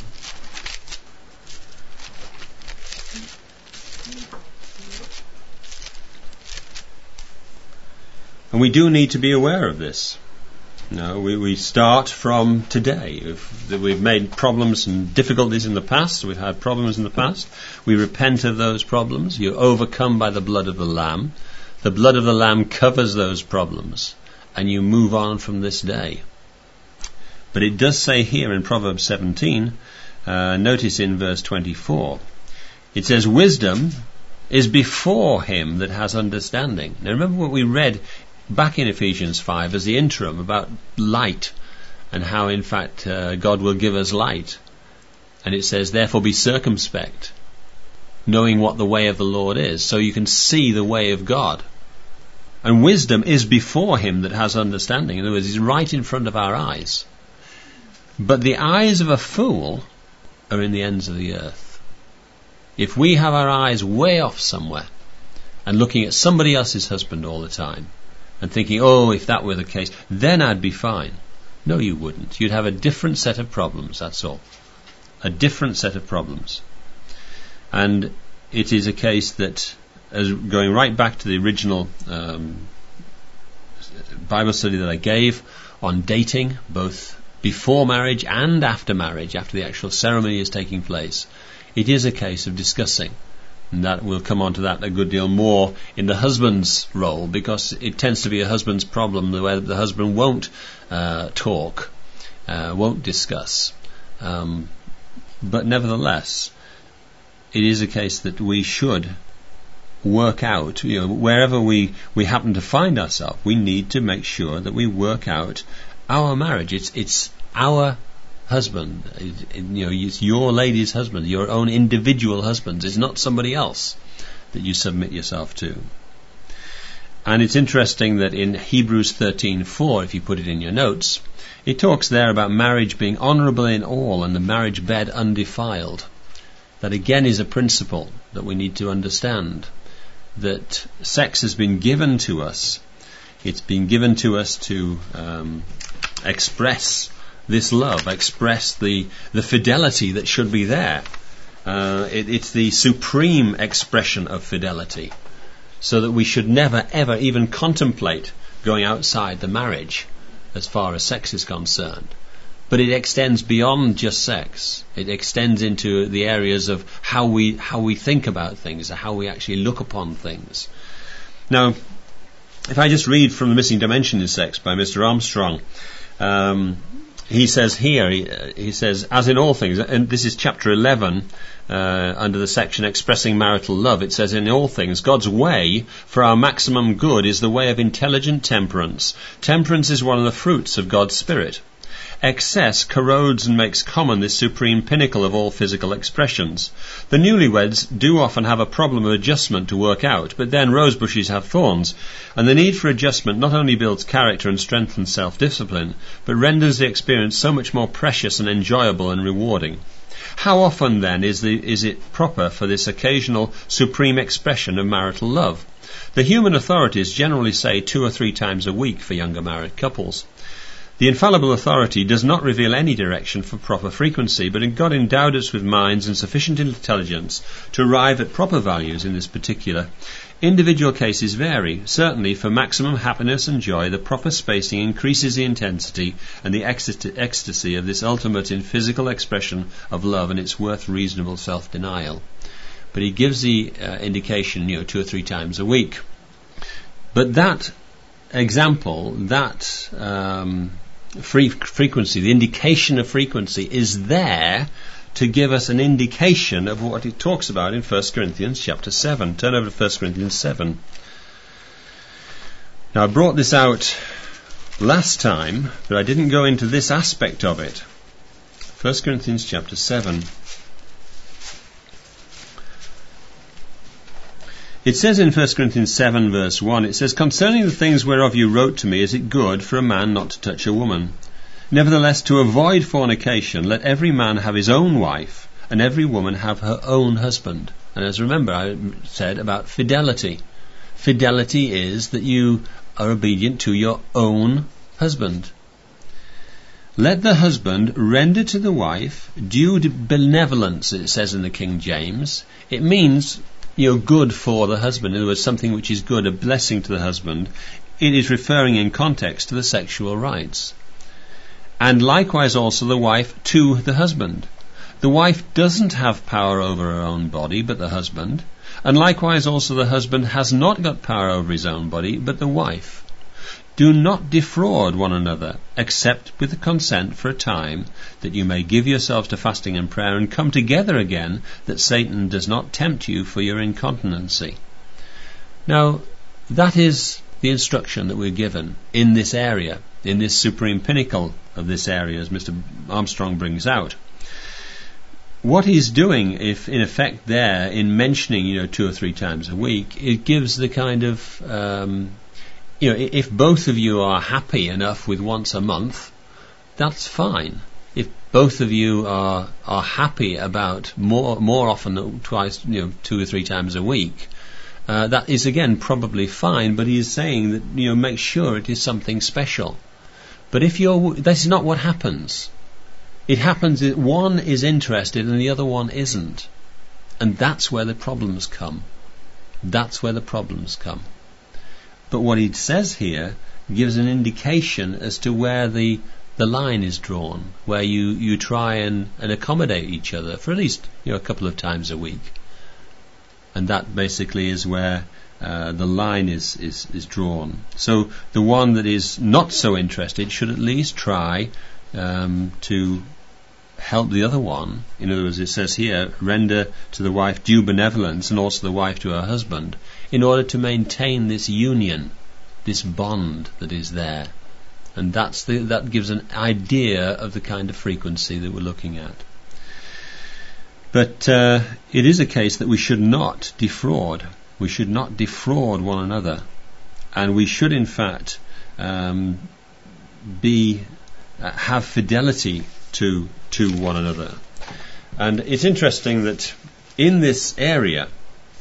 And we do need to be aware of this. We start from today. We've made problems and difficulties in the past. We've had problems in the past. We repent of those problems. You're overcome by the blood of the Lamb. The blood of the Lamb covers those problems. And you move on from this day. But it does say here in Proverbs 17, notice in verse 24, it says, "Wisdom is before him that has understanding." Now remember what we read back in Ephesians 5 as the interim about light, and how in fact God will give us light. And it says, "Therefore be circumspect, knowing what the way of the Lord is," so you can see the way of God. And wisdom is before him that has understanding. In other words, it's right in front of our eyes. But the eyes of a fool are in the ends of the earth. If we have our eyes way off somewhere and looking at somebody else's husband all the time and thinking, oh, if that were the case, then I'd be fine. No, you wouldn't. You'd have a different set of problems, that's all. A different set of problems. And it is a case that, as going right back to the original Bible study that I gave on dating, both before marriage and after marriage, after the actual ceremony is taking place, it is a case of discussing. And that we'll come on to that a good deal more in the husband's role, because it tends to be a husband's problem, the way that the husband won't talk, won't discuss. But nevertheless, it is a case that we should work out, wherever we happen to find ourselves, we need to make sure that we work out our marriage. It's our husband. It's your lady's husband, your own individual husband. It's not somebody else that you submit yourself to. And it's interesting that in Hebrews 13:4, if you put it in your notes, it talks there about marriage being honourable in all and the marriage bed undefiled. That again is a principle that we need to understand, that sex has been given to us. It's been given to us to express this love, express the fidelity that should be there. It's the supreme expression of fidelity, so that we should never ever even contemplate going outside the marriage as far as sex is concerned. But it extends beyond just sex. It extends into the areas of how we think about things, how we actually look upon things. Now, if I just read from The Missing Dimension in Sex by Mr. Armstrong, he says here, he says, as in all things, and this is chapter 11, under the section Expressing Marital Love, it says, in all things, God's way for our maximum good is the way of intelligent temperance. Temperance is one of the fruits of God's Spirit. Excess corrodes and makes common this supreme pinnacle of all physical expressions. The newlyweds do often have a problem of adjustment to work out, but then rose bushes have thorns, and the need for adjustment not only builds character and strengthens self-discipline, but renders the experience so much more precious and enjoyable and rewarding. How often, then, is it proper for this occasional supreme expression of marital love? The human authorities generally say 2 or 3 times a week for younger married couples. The infallible authority does not reveal any direction for proper frequency, but God endowed us with minds and sufficient intelligence to arrive at proper values in this particular. Individual cases vary. Certainly, for maximum happiness and joy, the proper spacing increases the intensity and the ecstasy of this ultimate in physical expression of love, and it's worth reasonable self-denial. But he gives the indication, 2 or 3 times a week. But that example, that frequency, the indication of frequency, is there to give us an indication of what it talks about in 1 Corinthians chapter 7. Turn over to 1 Corinthians 7. Now, I brought this out last time, but I didn't go into this aspect of it. 1 Corinthians chapter 7. It says in 1 Corinthians 7 verse 1, it says, concerning the things whereof you wrote to me, is it good for a man not to touch a woman? Nevertheless, to avoid fornication, let every man have his own wife, and every woman have her own husband. And as remember, I said about fidelity. Fidelity is that you are obedient to your own husband. Let the husband render to the wife due benevolence, it says in the King James. It means good for the husband. In other words, something which is good, a blessing to the husband. It is referring in context to the sexual rights. And likewise also the wife to the husband. The wife doesn't have power over her own body, but the husband. And likewise also the husband has not got power over his own body, but the wife. Do not defraud one another, except with the consent for a time, that you may give yourselves to fasting and prayer, and come together again, that Satan does not tempt you for your incontinency. Now, that is the instruction that we're given in this area, in this supreme pinnacle of this area, as Mr. Armstrong brings out. What he's doing, if in effect there, in mentioning 2 or 3 times a week, it gives the kind of if both of you are happy enough with once a month, that's fine. If both of you are happy about more often than twice, 2 or 3 times a week, that is again probably fine. But he is saying that make sure it is something special. But this is not what happens. It happens that one is interested and the other one isn't. And that's where the problems come. That's where the problems come. But what he says here gives an indication as to where the line is drawn, where you try and accommodate each other for at least a couple of times a week. And that basically is where the line is drawn. So the one that is not so interested should at least try to help the other one. In other words, it says here, render to the wife due benevolence, and also the wife to her husband, in order to maintain this union, this bond that is there. And that gives an idea of the kind of frequency that we're looking at. But it is a case that we should not defraud. We should not defraud one another, and we should in fact have fidelity to one another. And it's interesting that in this area,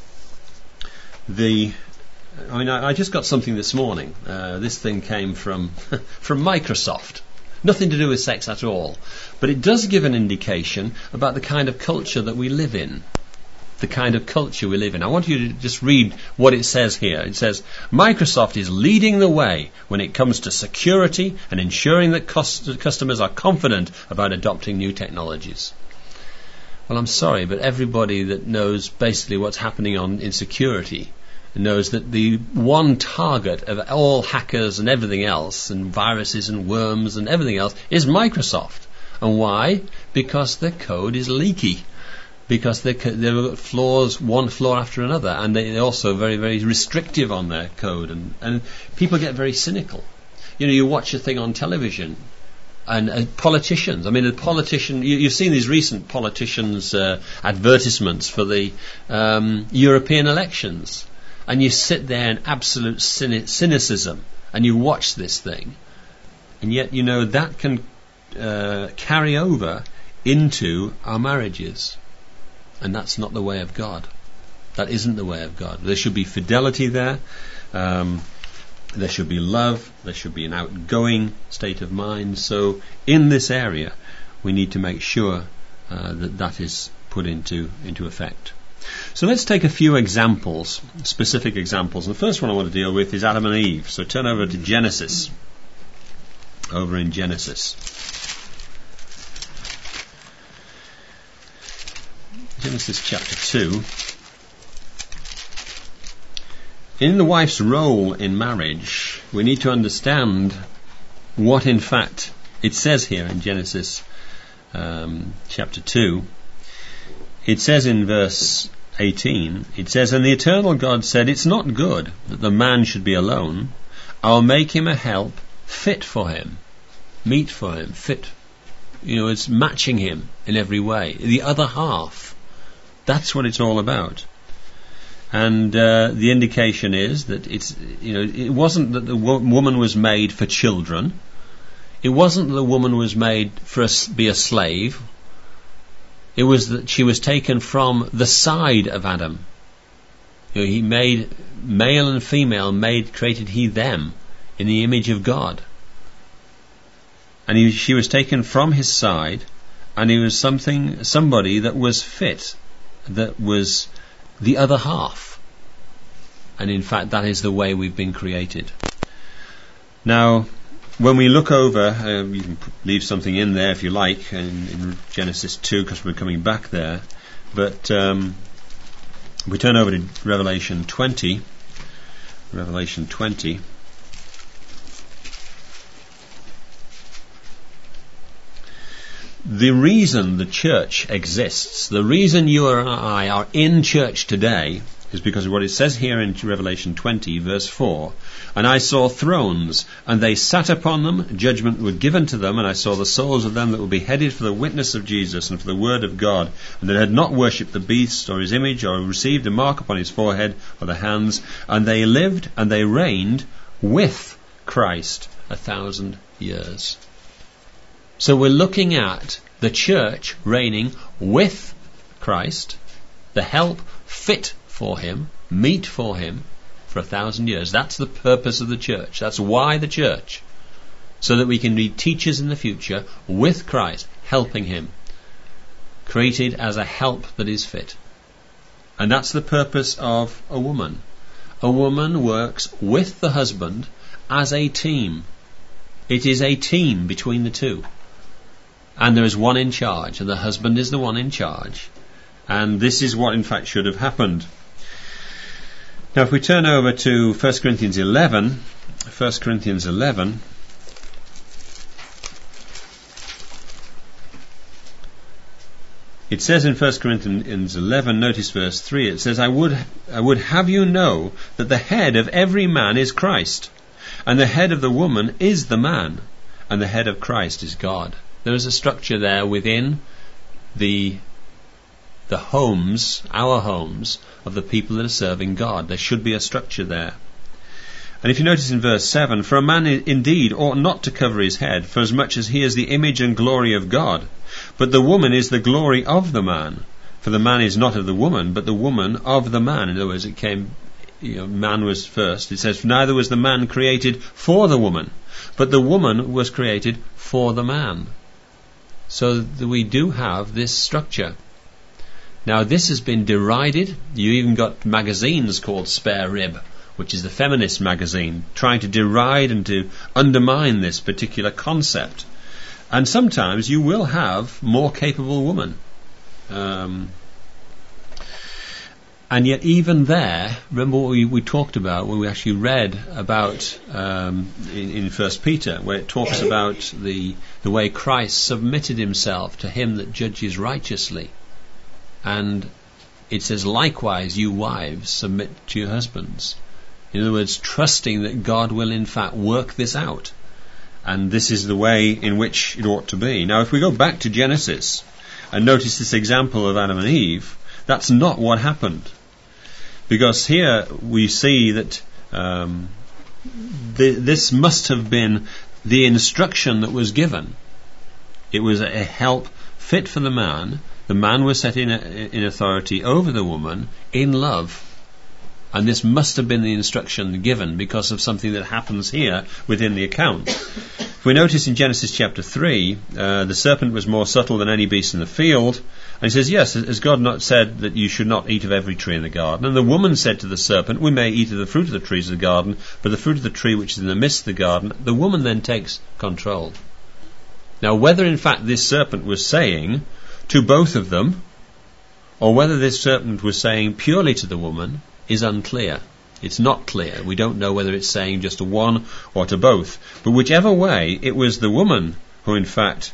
I just got something this morning. This thing came from Microsoft. Nothing to do with sex at all. But it does give an indication about the kind of culture that we live in. The kind of culture we live in. I want you to just read what it says here. It says, Microsoft is leading the way when it comes to security and ensuring that customers are confident about adopting new technologies. Well, I'm sorry, but everybody that knows basically what's happening in security knows that the one target of all hackers and everything else, and viruses and worms and everything else, is Microsoft. And why? Because their code is leaky. Because they've got flaws, one flaw after another, and they're also very, very restrictive on their code, and people get very cynical. You watch a thing on television, and politicians. I mean, you've seen these recent politicians' advertisements for the European elections, and you sit there in absolute cynicism, and you watch this thing, and yet that can carry over into our marriages. And that's not the way of God. That isn't the way of God. There should be fidelity there. There should be love. There should be an outgoing state of mind. So in this area, we need to make sure that is put into effect. So let's take a few examples, specific examples. And the first one I want to deal with is Adam and Eve. So turn over to Genesis. Over in Genesis. Genesis chapter 2. In the wife's role in marriage, we need to understand what in fact it says here in Genesis chapter 2. It says in verse 18, it says, And the eternal God said, It's not good that the man should be alone. I'll make him a help fit for him, meet for him, fit. It's matching him in every way. The other half. That's what it's all about. And the indication is that it wasn't that the woman was made for children. It wasn't that the woman was made be a slave. It was that she was taken from the side of Adam. He made male and female, created he them in the image of God. And she was taken from his side, and he was somebody that was fit. That was the other half. And in fact, that is the way we've been created. Now, when we look over, you can leave something in there if you like, in Genesis 2, because we're coming back there. But we turn over to Revelation 20. Revelation 20. The reason the church exists, the reason you and I are in church today, is because of what it says here in Revelation 20, verse 4. And I saw thrones, and they sat upon them, judgment was given to them, and I saw the souls of them that were beheaded for the witness of Jesus and for the word of God, and that had not worshipped the beast or his image, or received a mark upon his forehead or the hands, and they lived and they reigned with Christ 1,000 years. So we're looking at the church reigning with Christ, the help fit for him, meet for him, for 1,000 years. That's the purpose of the church. That's why the church. so that we can be teachers in the future with Christ, helping him, created as a help that is fit. And that's the purpose of a woman. A woman works with the husband as a team. It is a team between the two. And there is one in charge, and the husband is the one in charge. And this is what in fact should have happened. Now if we turn over to 1 Corinthians 11, it says in 1 Corinthians 11, notice verse 3, it says, I would have you know that the head of every man is Christ, and the head of the woman is the man, and the head of Christ is God. There is a structure there within the homes, our homes, of the people that are serving God. There should be a structure there. And if you notice in verse 7, for a man indeed ought not to cover his head, for as much as he is the image and glory of God. But the woman is the glory of the man. For the man is not of the woman, but the woman of the man. In other words, it came, man was first. It says, neither was the man created for the woman, but the woman was created for the man. So that we do have this structure. Now this has been derided. You even got magazines called Spare Rib, which is the feminist magazine, trying to deride and to undermine this particular concept. And sometimes you will have more capable women. And yet even there, remember what we talked about when we actually read about in 1 Peter, where it talks about the way Christ submitted himself to him that judges righteously. And it says, likewise, you wives, submit to your husbands. In other words, trusting that God will in fact work this out. And this is the way in which it ought to be. Now, if we go back to Genesis and notice this example of Adam and Eve, that's not what happened. Because here we see that this must have been the instruction that was given. It was a help fit for the man. The man was set in authority over the woman in love. And this must have been the instruction given because of something that happens here within the account. If we notice in Genesis chapter 3, the serpent was more subtle than any beast in the field. And he says, yes, has God not said that you should not eat of every tree in the garden? And the woman said to the serpent, we may eat of the fruit of the trees of the garden, but the fruit of the tree which is in the midst of the garden, the woman then takes control. Now, whether in fact this serpent was saying to both of them, or whether this serpent was saying purely to the woman, is unclear. It's not clear. We don't know whether it's saying just to one or to both. But whichever way, it was the woman who in fact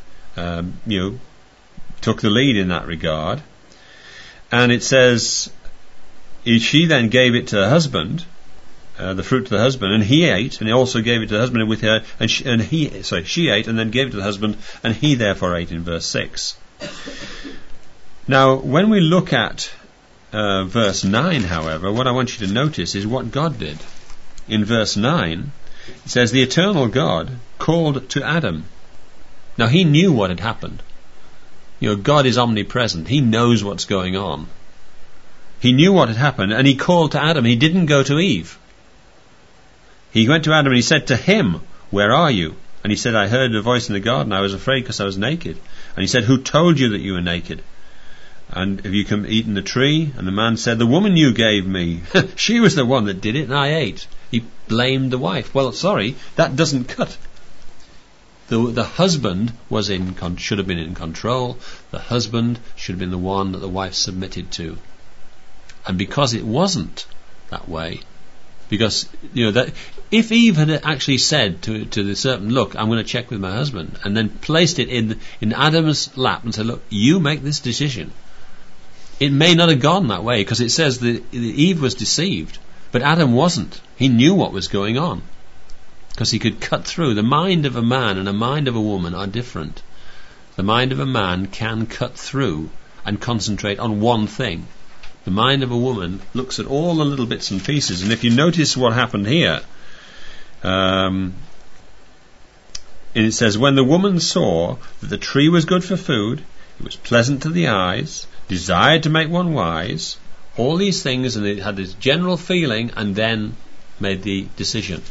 took the lead in that regard. And it says, she then gave it to her husband, the fruit to the husband, and he ate, and he also gave it to the husband with her, she ate and then gave it to the husband, and he therefore ate, in verse 6. Now, when we look at verse 9, however, what I want you to notice is what God did. In verse 9, it says, the eternal God called to Adam. Now, he knew what had happened. God is omnipresent. He knows what's going on. He knew what had happened, and he called to Adam. He didn't go to Eve. He went to Adam and he said to him, where are you? And he said, I heard a voice in the garden. I was afraid because I was naked. And he said, who told you that you were naked? And have you eaten the tree? And the man said, the woman you gave me, she was the one that did it, and I ate. He blamed the wife. Well, sorry, that doesn't cut. The husband should have been in control. The husband should have been the one that the wife submitted to. And because it wasn't that way, because that if Eve had actually said to the serpent, look, I'm going to check with my husband, and then placed it in Adam's lap and said, look, you make this decision, it may not have gone that way, because it says that Eve was deceived, but Adam wasn't. He knew what was going on, because he could cut through. The mind of a man and the mind of a woman are different. The mind of a man can cut through and concentrate on one thing. The mind of a woman looks at all the little bits and pieces. And if you notice what happened here, and it says, when the woman saw that the tree was good for food, it was pleasant to the eyes, desired to make one wise, all these things, and it had this general feeling, and then made the decision.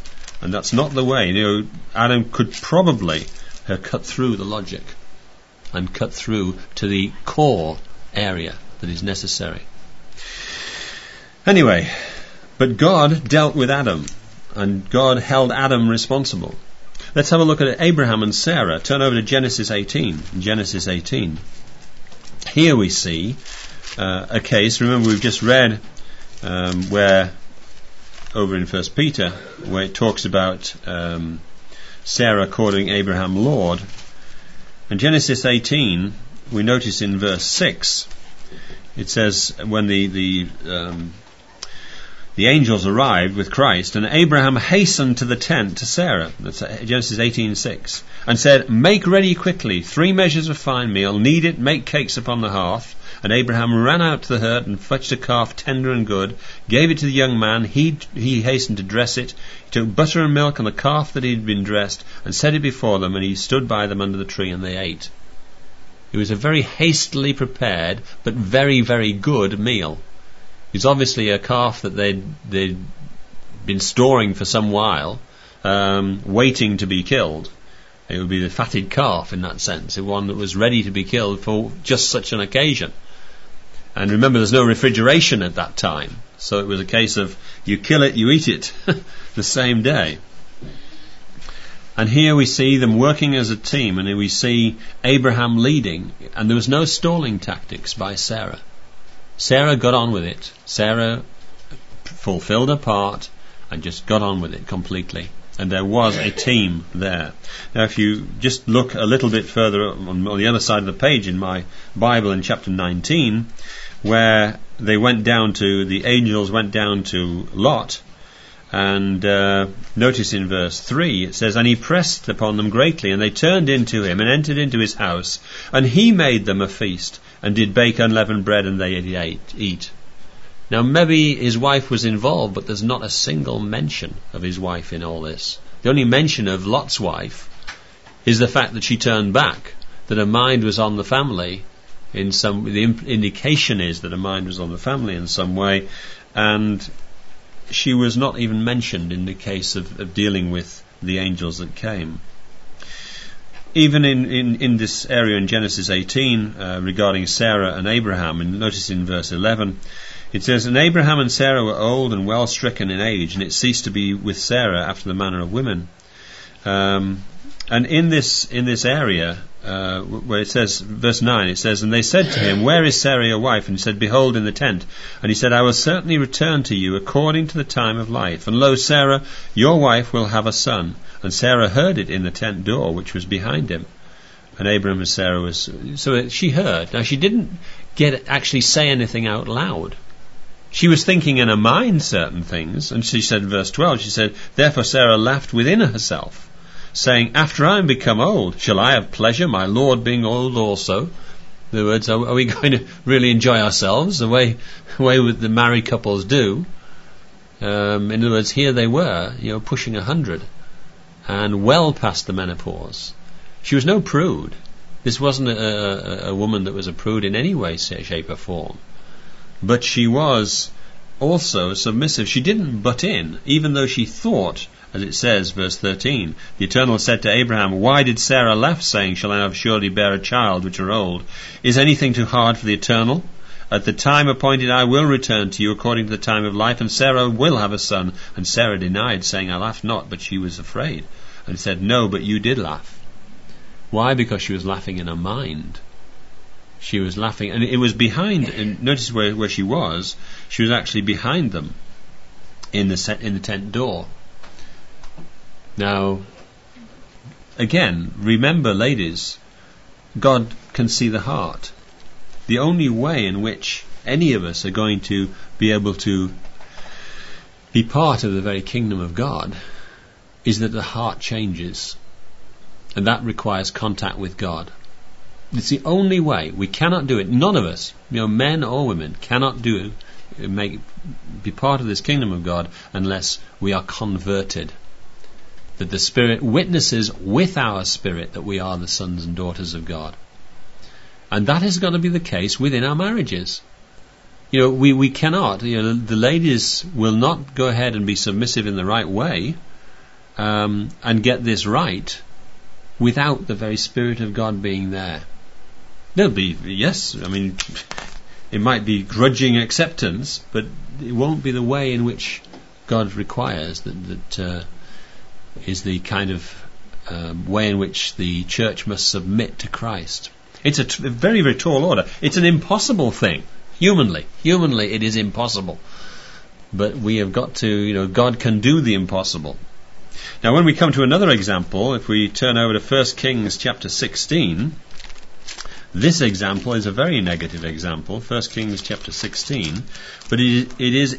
And that's not the way. Adam could probably have cut through the logic and cut through to the core area that is necessary. Anyway, but God dealt with Adam, and God held Adam responsible. Let's have a look at Abraham and Sarah. Turn over to Genesis 18. Genesis 18. Here we see a case. Remember, we've just read where, over in 1 Peter, where it talks about Sarah calling Abraham Lord. In Genesis 18, we notice in verse 6, it says, when the angels arrived with Christ, and Abraham hastened to the tent to Sarah, that's Genesis 18:6, and said, "Make ready quickly 3 measures of fine meal, knead it, make cakes upon the hearth." And Abraham ran out to the herd and fetched a calf tender and good, gave it to the young man. He hastened to dress it. He took butter and milk and the calf that he had been dressed, and set it before them, and he stood by them under the tree, and they ate. It was a very hastily prepared, but very, very good meal. It's obviously a calf that they'd been storing for some while, waiting to be killed. It would be the fatted calf in that sense, the one that was ready to be killed for just such an occasion. And remember, there's no refrigeration at that time, so it was a case of you kill it, you eat it the same day. And here we see them working as a team, and we see Abraham leading, and there was no stalling tactics by Sarah. Sarah got on with it. Sarah fulfilled her part and just got on with it completely. And there was a team there. Now, if you just look a little bit further on the other side of the page in my Bible, in chapter 19, where the angels went down to Lot, and notice in verse 3, it says, "And he pressed upon them greatly, and they turned into him, and entered into his house, and he made them a feast, and did bake unleavened bread, and they eat." Now, maybe his wife was involved, but there's not a single mention of his wife in all this. The only mention of Lot's wife is the fact that she turned back, that her mind was on the family. The indication is that her mind was on the family in some way, and she was not even mentioned in the case of dealing with the angels that came. Even in this area in Genesis 18 regarding Sarah and Abraham, and notice in verse 11, it says, "And Abraham and Sarah were old and well stricken in age, and it ceased to be with Sarah after the manner of women." And in this area, where it says, verse 9, it says, "And they said to him, Where is Sarah your wife? And he said, Behold, in the tent. And he said, I will certainly return to you according to the time of life. And lo, Sarah, your wife, will have a son. And Sarah heard it in the tent door, which was behind him." And Abraham and Sarah was... So she heard. Now, she didn't actually say anything out loud. She was thinking in her mind certain things. And she said, verse 12, she said, "Therefore Sarah laughed within herself, saying, After I am become old, shall I have pleasure, my Lord being old also?" In other words, are we going to really enjoy ourselves the way the married couples do? In other words, here they were, pushing 100 and well past the menopause. She was no prude. This wasn't a woman that was a prude in any way, shape or form. But she was also submissive. She didn't butt in, even though she thought, as it says, verse 13, "The Eternal said to Abraham, Why did Sarah laugh, saying, Shall I have surely bear a child, which are old? Is anything too hard for the Eternal? At the time appointed I will return to you according to the time of life, and Sarah will have a son." And Sarah denied, saying, "I laughed not," but she was afraid. And said, "No, but you did laugh." Why? Because she was laughing in her mind. She was laughing, and it was behind, and notice where she was. She was actually behind them in the tent door. Now, again, remember, ladies, God can see the heart. The only way in which any of us are going to be able to be part of the very kingdom of God is that the heart changes. And that requires contact with God. It's the only way. We cannot do it. None of us, men or women, cannot be part of this kingdom of God unless we are converted. That the Spirit witnesses with our spirit that we are the sons and daughters of God. And that is going to be the case within our marriages. We cannot, the ladies will not go ahead and be submissive in the right way and get this right without the very Spirit of God being there. There'll be, yes, I mean, it might be grudging acceptance, but it won't be the way in which God requires. That is the kind of way in which the church must submit to Christ. It's a very, very tall order. It's an impossible thing. Humanly it is impossible. But we have got to, God can do the impossible. Now when we come to another example, if we turn over to 1 Kings chapter 16, this example is a very negative example, 1 Kings chapter 16, but it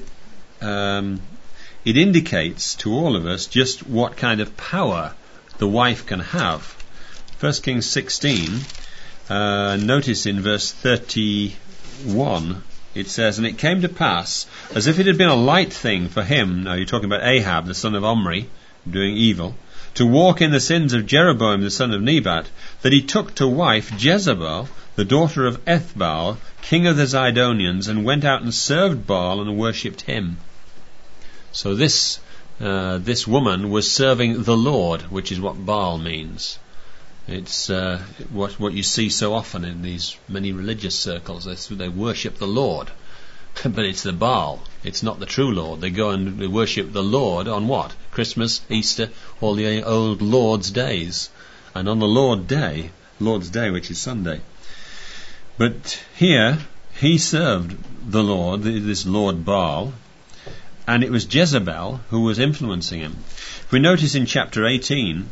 indicates to all of us just what kind of power the wife can have. 1 Kings 16, notice in verse 31, it says, "And it came to pass, as if it had been a light thing for him," now you're talking about Ahab, the son of Omri, doing evil, "to walk in the sins of Jeroboam the son of Nebat, that he took to wife Jezebel, the daughter of Ethbaal, king of the Zidonians, and went out and served Baal and worshipped him." So this woman was serving the Lord, which is what Baal means. It's what you see so often in these many religious circles. They worship the Lord, but it's the Baal. It's not the true Lord. They go and they worship the Lord on what? Christmas, Easter, all the old Lord's days. And on the Lord's Day, which is Sunday. But here, he served the Lord, this Lord Baal, and it was Jezebel who was influencing him. If we notice in chapter 18,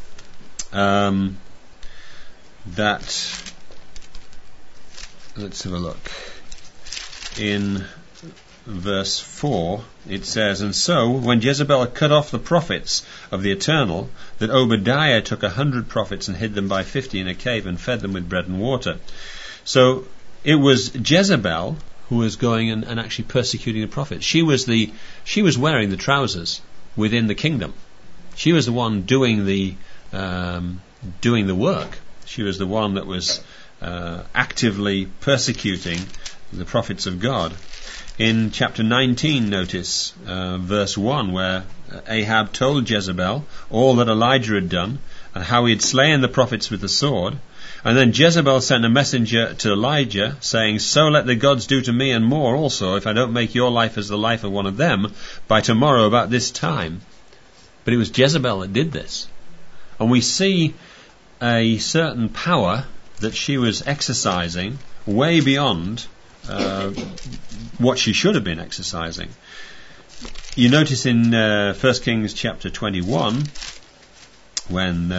that, let's have a look, in verse 4 it says, "And so when Jezebel had cut off the prophets of the Eternal, that Obadiah took 100 prophets and hid them by 50 in a cave and fed them with bread and water." So it was Jezebel who was going and actually persecuting the prophets. She was wearing the trousers within the kingdom. She was the one doing the work. She was the one that was actively persecuting the prophets of God. In chapter 19, notice verse 1, where Ahab told Jezebel all that Elijah had done and how he had slain the prophets with the sword. And then Jezebel sent a messenger to Elijah, saying, "So let the gods do to me and more also, if I don't make your life as the life of one of them by tomorrow about this time." But it was Jezebel that did this. And we see a certain power that she was exercising way beyond what she should have been exercising. You notice in 1 Kings chapter 21, when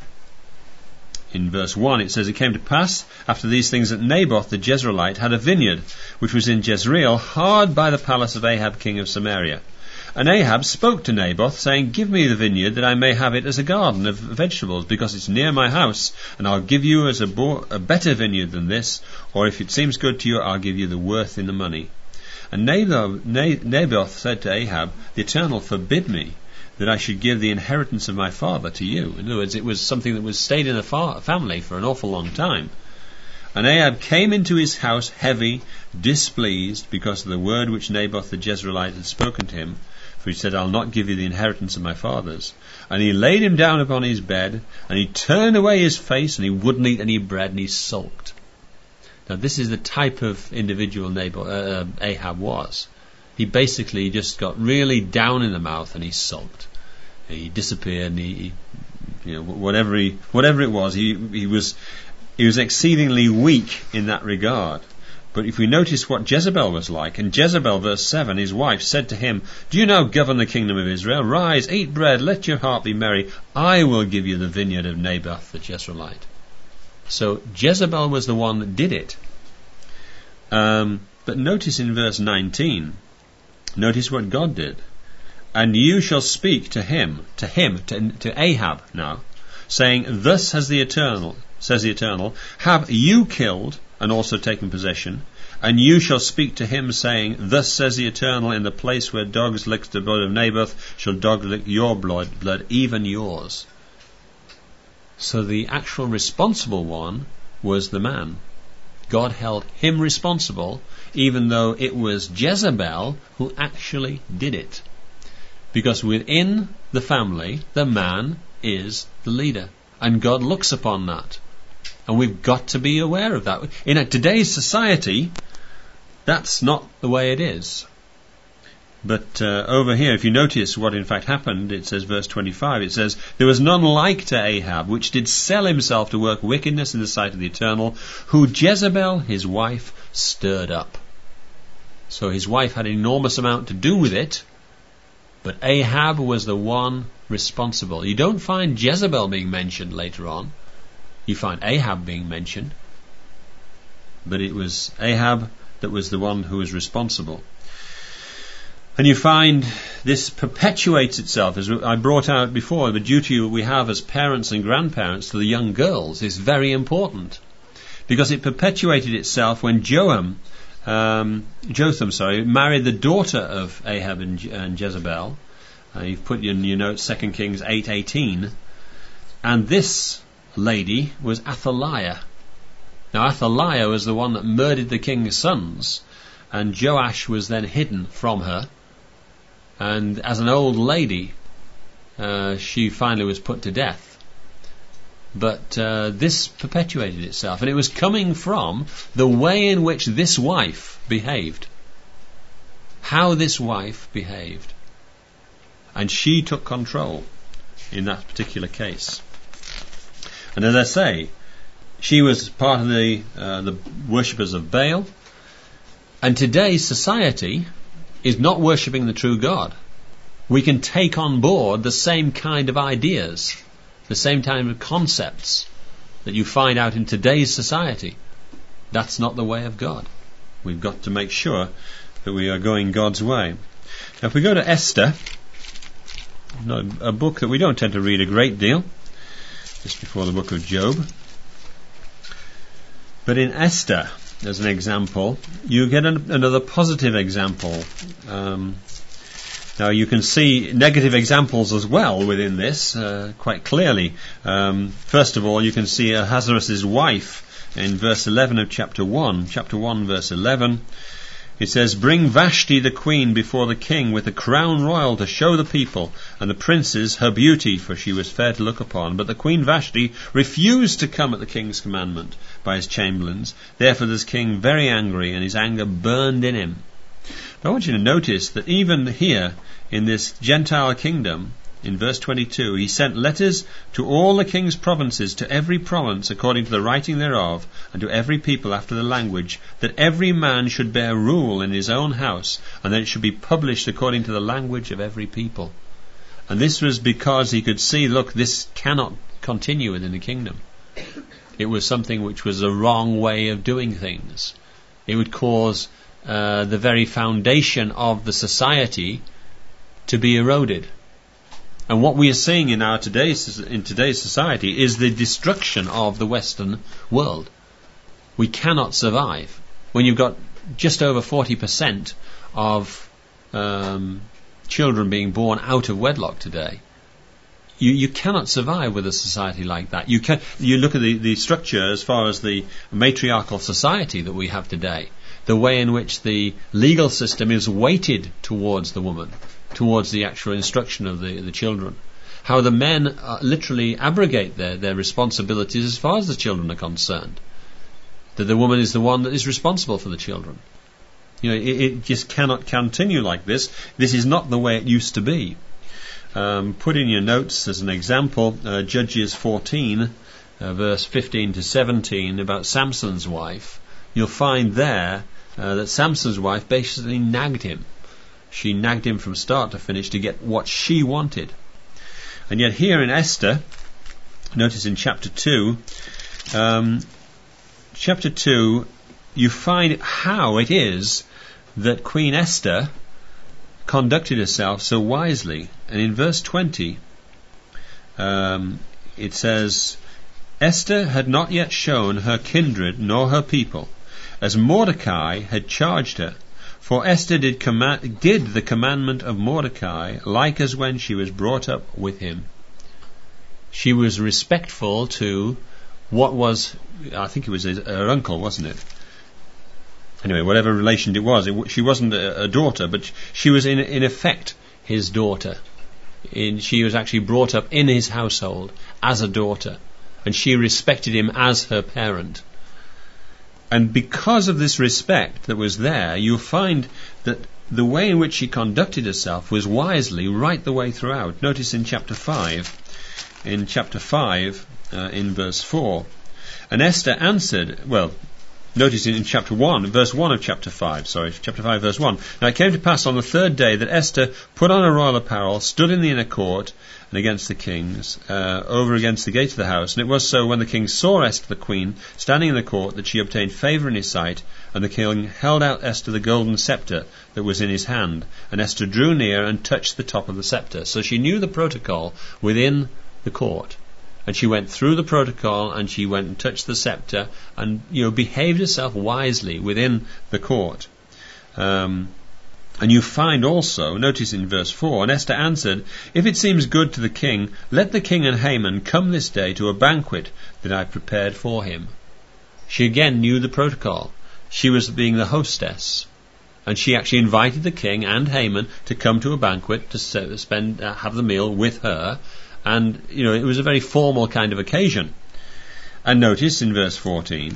in verse 1 it says, "It came to pass after these things that Naboth the Jezreelite had a vineyard, which was in Jezreel, hard by the palace of Ahab king of Samaria. And Ahab spoke to Naboth, saying, 'Give me the vineyard, that I may have it as a garden of vegetables, because it's near my house, and I'll give you as a better vineyard than this, or if it seems good to you, I'll give you the worth in the money.' And Naboth said to Ahab, 'The Eternal forbid me, that I should give the inheritance of my father to you.'" In other words, it was something that was stayed in the family for an awful long time. "And Ahab came into his house heavy, displeased, because of the word which Naboth the Jezreelite had spoken to him. For he said, 'I'll not give you the inheritance of my fathers.' And he laid him down upon his bed, and he turned away his face, and he wouldn't eat any bread, and he sulked." Now this is the type of individual Ahab was. He basically just got really down in the mouth, and he sulked. He disappeared, and he whatever it was, he was exceedingly weak in that regard. But if we notice what Jezebel was like, and Jezebel, verse 7, his wife, said to him, "Do you now govern the kingdom of Israel? Rise, eat bread, let your heart be merry. I will give you the vineyard of Naboth the Jezreelite." So Jezebel was the one that did it. But notice in verse 19, notice what God did. "And you shall speak to Ahab now, saying, 'Thus says the Eternal, have you killed and also taken possession? And you shall speak to him, saying, 'Thus says the Eternal, in the place where dogs licked the blood of Naboth, shall dogs lick your blood, even yours.'" So the actual responsible one was the man. God held him responsible, even though it was Jezebel who actually did it. Because within the family, the man is the leader. And God looks upon that. And we've got to be aware of that. In today's society, that's not the way it is. But over here, if you notice what in fact happened, it says, verse 25, it says, there was none like to Ahab, which did sell himself to work wickedness in the sight of the Eternal, who Jezebel, his wife, stirred up. So his wife had an enormous amount to do with it, but Ahab was the one responsible. You don't find Jezebel being mentioned later on. You find Ahab being mentioned. But it was Ahab that was the one who was responsible. And you find this perpetuates itself, as I brought out before. The duty we have as parents and grandparents to the young girls is very important, because it perpetuated itself when Jotham married the daughter of Ahab and Jezebel. You've put in your notes 2 Kings 8:18, and this lady was Athaliah. Now Athaliah was the one that murdered the king's sons, and Joash was then hidden from her. And as an old lady, she finally was put to death. But this perpetuated itself, and it was coming from the way in which this wife behaved. How this wife behaved. And she took control in that particular case. And as I say, she was part of the worshippers of Baal. And today's society is not worshipping the true God. We can take on board the same kind of ideas, the same kind of concepts that you find out in today's society. That's not the way of God. We've got to make sure that we are going God's way. Now if we go to Esther, a book that we don't tend to read a great deal, just before the book of Job. But in Esther, as an example, you get another positive example. Now you can see negative examples as well within this quite clearly. First of all, you can see Ahasuerus' wife in verse 11 of chapter 1. Chapter 1 verse 11. It says, bring Vashti the queen before the king with the crown royal to show the people and the princes her beauty, for she was fair to look upon. But the queen Vashti refused to come at the king's commandment by his chamberlains. Therefore this king very angry, and his anger burned in him. But I want you to notice that even here in this Gentile kingdom, in verse 22, he sent letters to all the king's provinces, to every province according to the writing thereof, and to every people after the language, that every man should bear rule in his own house, and that it should be published according to the language of every people. And this was because he could see, look, this cannot continue within the kingdom. It was something which was a wrong way of doing things. It would cause the very foundation of the society to be eroded. And what we are seeing in today's society is the destruction of the Western world. We cannot survive. When you've got just over 40% of children being born out of wedlock today, you cannot survive with a society like that. You look at the structure as far as the matriarchal society that we have today, the way in which the legal system is weighted towards the woman, towards the actual instruction of the children. How the men literally abrogate their responsibilities as far as the children are concerned. That the woman is the one that is responsible for the children. It just cannot continue like this. This is not the way it used to be. Put in your notes as an example, Judges 14, verse 15 to 17, about Samson's wife. You'll find there that Samson's wife basically nagged him. She nagged him from start to finish to get what she wanted. And yet here in Esther, notice in chapter 2, you find how it is that Queen Esther conducted herself so wisely. And in verse 20, it says, Esther had not yet shown her kindred nor her people, as Mordecai had charged her. For Esther did the commandment of Mordecai, like as when she was brought up with him. She was respectful to what was, I think it was her uncle, wasn't it? Anyway, whatever relation it was, she wasn't a daughter, but she was in effect his daughter. She was actually brought up in his household as a daughter, and she respected him as her parent. And because of this respect that was there, you find that the way in which she conducted herself was wisely right the way throughout. Notice in chapter 5, in verse 4, and Esther answered, notice in chapter 1, verse 1 of chapter 5, chapter 5, verse 1. Now it came to pass on the third day that Esther put on her royal apparel, stood in the inner court, and against the kings, over against the gate of the house. And it was so, when the king saw Esther the queen standing in the court, that she obtained favour in his sight. And the king held out Esther the golden scepter that was in his hand. And Esther drew near and touched the top of the scepter. So she knew the protocol within the court. And she went through the protocol, and she went and touched the scepter, and behaved herself wisely within the court. And you find also, notice in verse 4, and Esther answered, if it seems good to the king, let the king and Haman come this day to a banquet that I prepared for him. She again knew the protocol. She was being the hostess, and she actually invited the king and Haman to come to a banquet to have the meal with her. And it was a very formal kind of occasion. And notice in verse 14,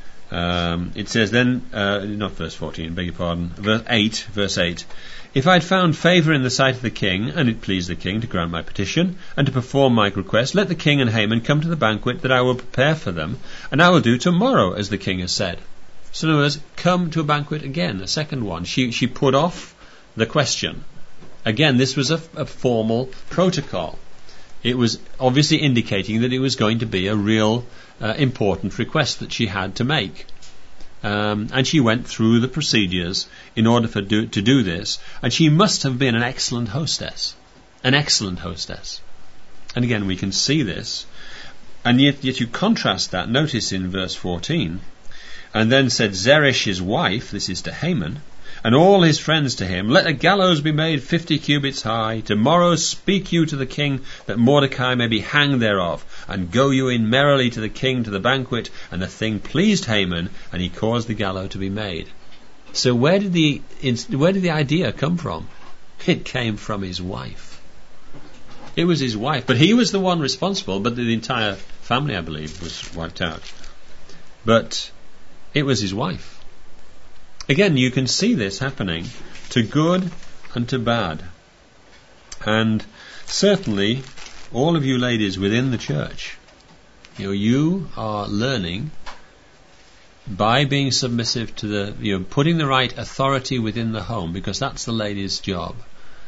it says then, not verse 14, beg your pardon, verse 8, if I had found favour in the sight of the king, and it pleased the king to grant my petition, and to perform my request, let the king and Haman come to the banquet that I will prepare for them, and I will do tomorrow as the king has said. So in other words, come to a banquet again, a second one. She put off the question. Again, this was a formal protocol. It was obviously indicating that it was going to be a real important request that she had to make. And she went through the procedures in order to do this. And she must have been an excellent hostess. An excellent hostess. And again, we can see this. And yet you contrast that. Notice in verse 14. And then said Zeresh his wife, this is to Haman, and all his friends to him, let a gallows be made 50 cubits high. Tomorrow speak you to the king, that Mordecai may be hanged thereof. And go you in merrily to the king to the banquet. And the thing pleased Haman, and he caused the gallows to be made. So where did the idea come from? It came from his wife. It was his wife, but he was the one responsible. But the entire family, I believe, was wiped out. But it was his wife. Again, you can see this happening to good and to bad. And certainly, all of you ladies within the church, you are learning by being submissive to putting the right authority within the home, because that's the lady's job.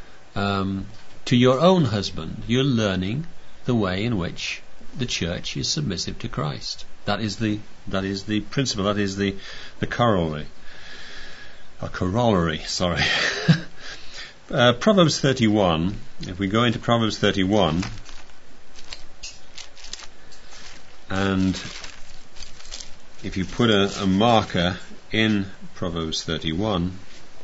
To your own husband, you're learning the way in which the church is submissive to Christ. That is the principle. That is the corollary. A corollary, sorry. Proverbs 31. If we go into Proverbs 31, and if you put a marker in Proverbs 31,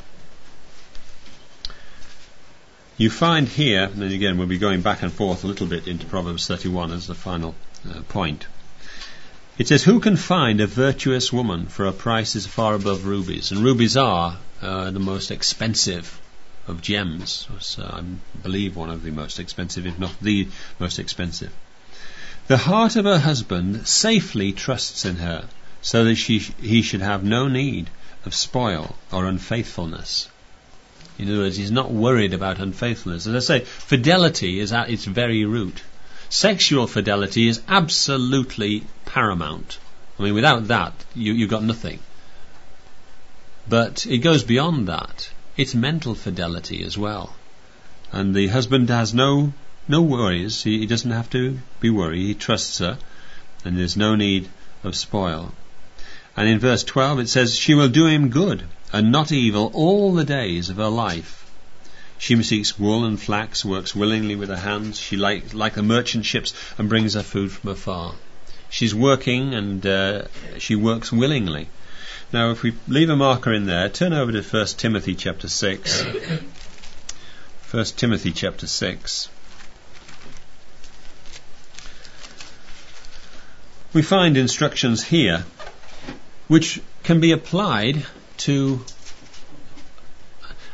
you find here, and again we'll be going back and forth a little bit into Proverbs 31 as the final point. It says, who can find a virtuous woman, for her price is far above rubies? And rubies are the most expensive of gems. So I believe one of the most expensive, if not the most expensive. The heart of her husband safely trusts in her, so that he should have no need of spoil or unfaithfulness. In other words, he's not worried about unfaithfulness. As I say, fidelity is at its very root. Sexual fidelity is absolutely paramount. I mean, without that, you've got nothing. But it goes beyond that. It's mental fidelity as well. And the husband has no worries. He doesn't have to be worried. He trusts her, and there's no need of spoil. And in verse 12 it says, she will do him good and not evil all the days of her life. She seeks wool and flax, works willingly with her hands. She like the merchant ships, and brings her food from afar. She's working, and she works willingly. Now, if we leave a marker in there, turn over to 1 Timothy chapter 6. 1 Timothy chapter 6. We find instructions here which can be applied to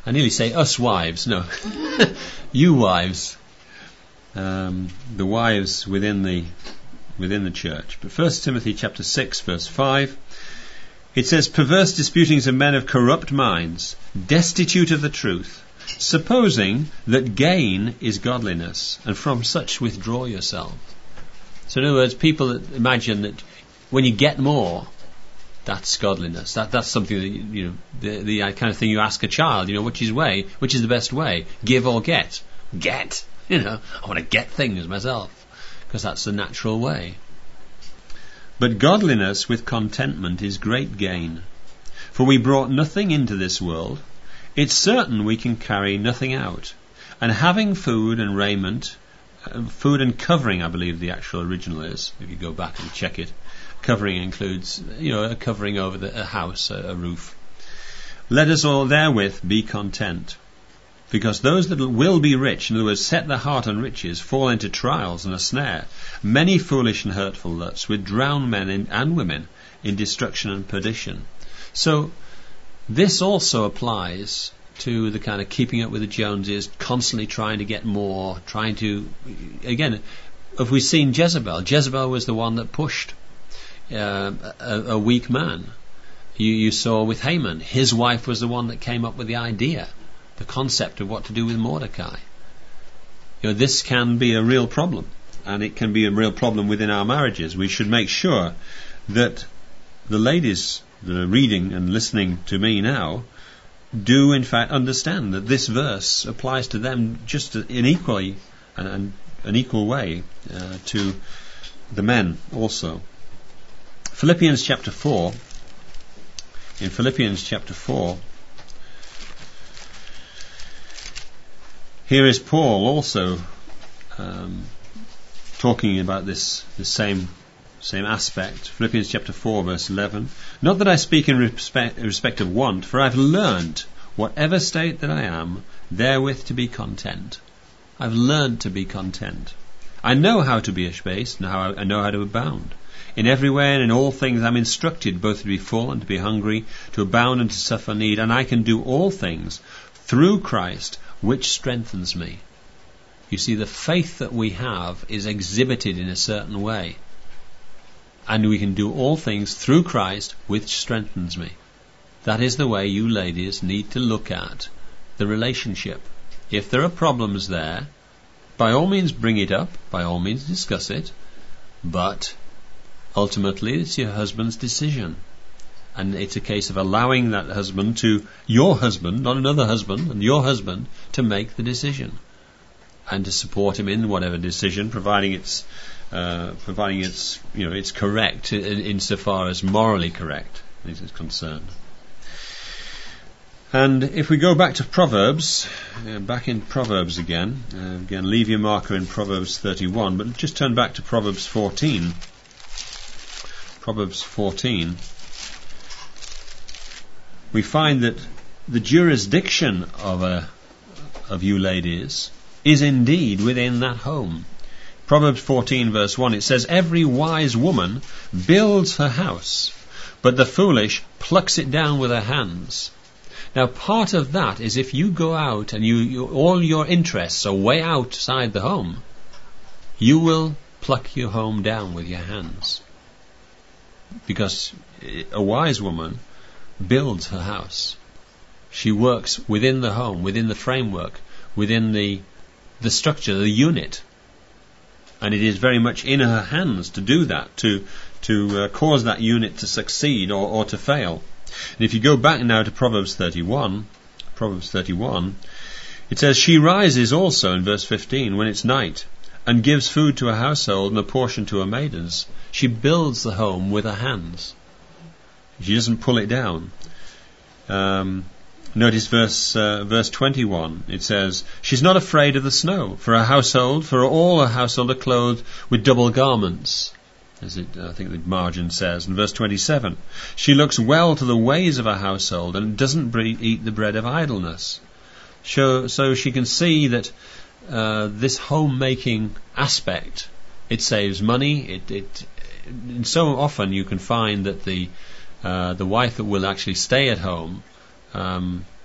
I nearly say us wives. No, you wives, the wives within the church. But 1 Timothy chapter 6 verse 5, it says, perverse disputings of men of corrupt minds, destitute of the truth, supposing that gain is godliness, and from such withdraw yourself. So in other words, people that imagine that when you get more, that's godliness. That's something that, the kind of thing you ask a child, which is the best way? Give or get? Get. I want to get things myself, because that's the natural way. But godliness with contentment is great gain. For we brought nothing into this world, it's certain we can carry nothing out. And having food and raiment, food and covering, I believe the actual original is, if you go back and check it. Covering includes, a covering over a house, a roof. Let us all therewith be content. Because those that will be rich, in other words, set their heart on riches, fall into trials and a snare. Many foolish and hurtful lusts, which drown men and women in destruction and perdition. So, this also applies to the kind of keeping up with the Joneses, constantly trying to get more, again, if we've seen Jezebel was the one that pushed a weak man. You saw with Haman, his wife was the one that came up with the idea, the concept of what to do with Mordecai. This can be a real problem, and it can be a real problem within our marriages. We should make sure that the ladies that are reading and listening to me now do in fact understand that this verse applies to them just in equally an equal way to the men also. Philippians chapter 4. In Philippians chapter 4, here is Paul also talking about this same aspect. Philippians chapter 4 verse 11. Not that I speak in respect of want, for I've learned, whatever state that I am, therewith to be content. I've learned to be content. I know how to be abased, and I know how to abound. In every way and in all things I'm instructed, both to be full and to be hungry, to abound and to suffer need, and I can do all things through Christ, which strengthens me. You see, the faith that we have is exhibited in a certain way. And we can do all things through Christ, which strengthens me. That is the way you ladies need to look at the relationship. If there are problems there, by all means bring it up, by all means discuss it, but ultimately it's your husband's decision. And it's a case of allowing that husband your husband, not another husband, and your husband to make the decision. And to support him in whatever decision, providing it's it's correct insofar as morally correct is concerned. And if we go back to Proverbs, back in Proverbs again, leave your marker in Proverbs 31, but just turn back to Proverbs 14. Proverbs 14. We find that the jurisdiction of you ladies is indeed within that home. Proverbs 14 verse 1, it says, every wise woman builds her house, but the foolish plucks it down with her hands. Now part of that is if you go out and all your interests are way outside the home, you will pluck your home down with your hands. Because a wise woman builds her house. She works within the home, within the framework, within the structure, the unit. And it is very much in her hands to do that, to cause that unit to succeed or to fail. And if you go back now to Proverbs 31, it says, she rises also, in verse 15, when it's night, and gives food to her household and a portion to her maidens. She builds the home with her hands. She doesn't pull it down. Notice verse 21. It says, she's not afraid of the snow, for all her household are clothed with double garments, as I think the margin says. In verse 27, she looks well to the ways of her household and doesn't eat the bread of idleness. So she can see that this homemaking aspect, it saves money. And so often you can find that the wife that will actually stay at home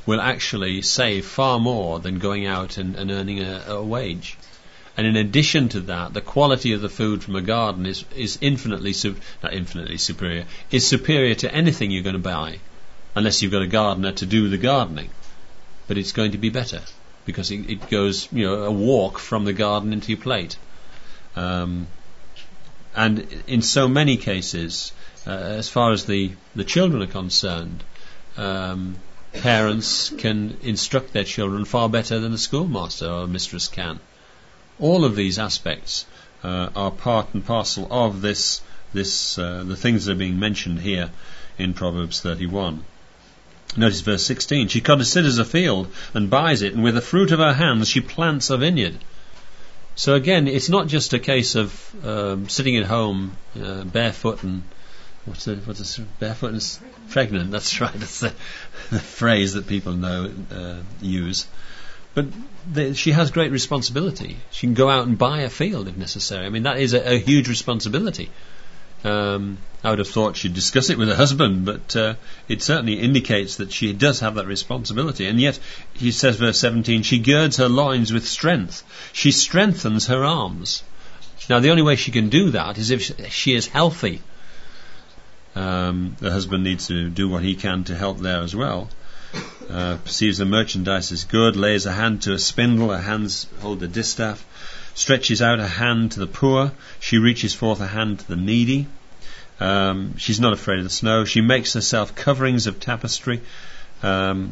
will actually save far more than going out and earning a wage. And in addition to that, the quality of the food from a garden is superior, is superior to anything you're going to buy, unless you've got a gardener to do the gardening. But it's going to be better, because it goes, a walk from the garden into your plate. And in so many cases, as far as the children are concerned, parents can instruct their children far better than a schoolmaster or a mistress can. All of these aspects are part and parcel of the things that are being mentioned here in Proverbs 31. Notice verse 16. She considers a field and buys it, and with the fruit of her hands she plants a vineyard. So again, it's not just a case of sitting at home barefoot and barefoot and pregnant. That's right. That's the phrase that people use. But she has great responsibility. She can go out and buy a field if necessary. I mean, that is a huge responsibility. I would have thought she'd discuss it with her husband, but it certainly indicates that she does have that responsibility. And yet, he says, verse 17, she girds her loins with strength. She strengthens her arms. Now, the only way she can do that is if she is healthy. The husband needs to do what he can to help there as well. Perceives the merchandise is good, lays a hand to a spindle, her hands hold the distaff, stretches out a hand to the poor, she reaches forth a hand to the needy. She's not afraid of the snow. She makes herself coverings of tapestry. Her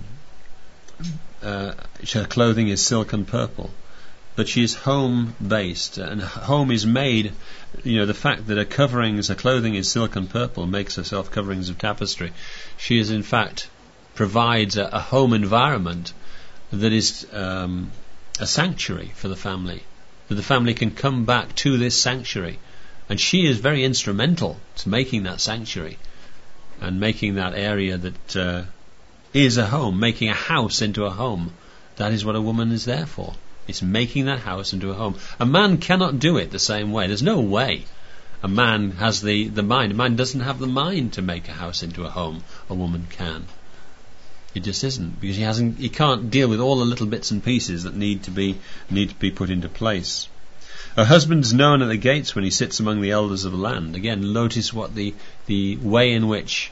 clothing is silk and purple. But she is home-based, and home is made, the fact that her clothing is silk and purple makes herself coverings of tapestry. She is, in fact, provides a home environment that is a sanctuary for the family, that the family can come back to this sanctuary. And she is very instrumental to making that sanctuary and making that area that is a home, making a house into a home. That is what a woman is there for. It's making that house into a home. A man cannot do it the same way. There's no way a man has the mind. A man doesn't have the mind to make a house into a home. A woman can. It just isn't, because he can't deal with all the little bits and pieces that need to be put into place. Her husband's known at the gates when he sits among the elders of the land. Again, notice what the way in which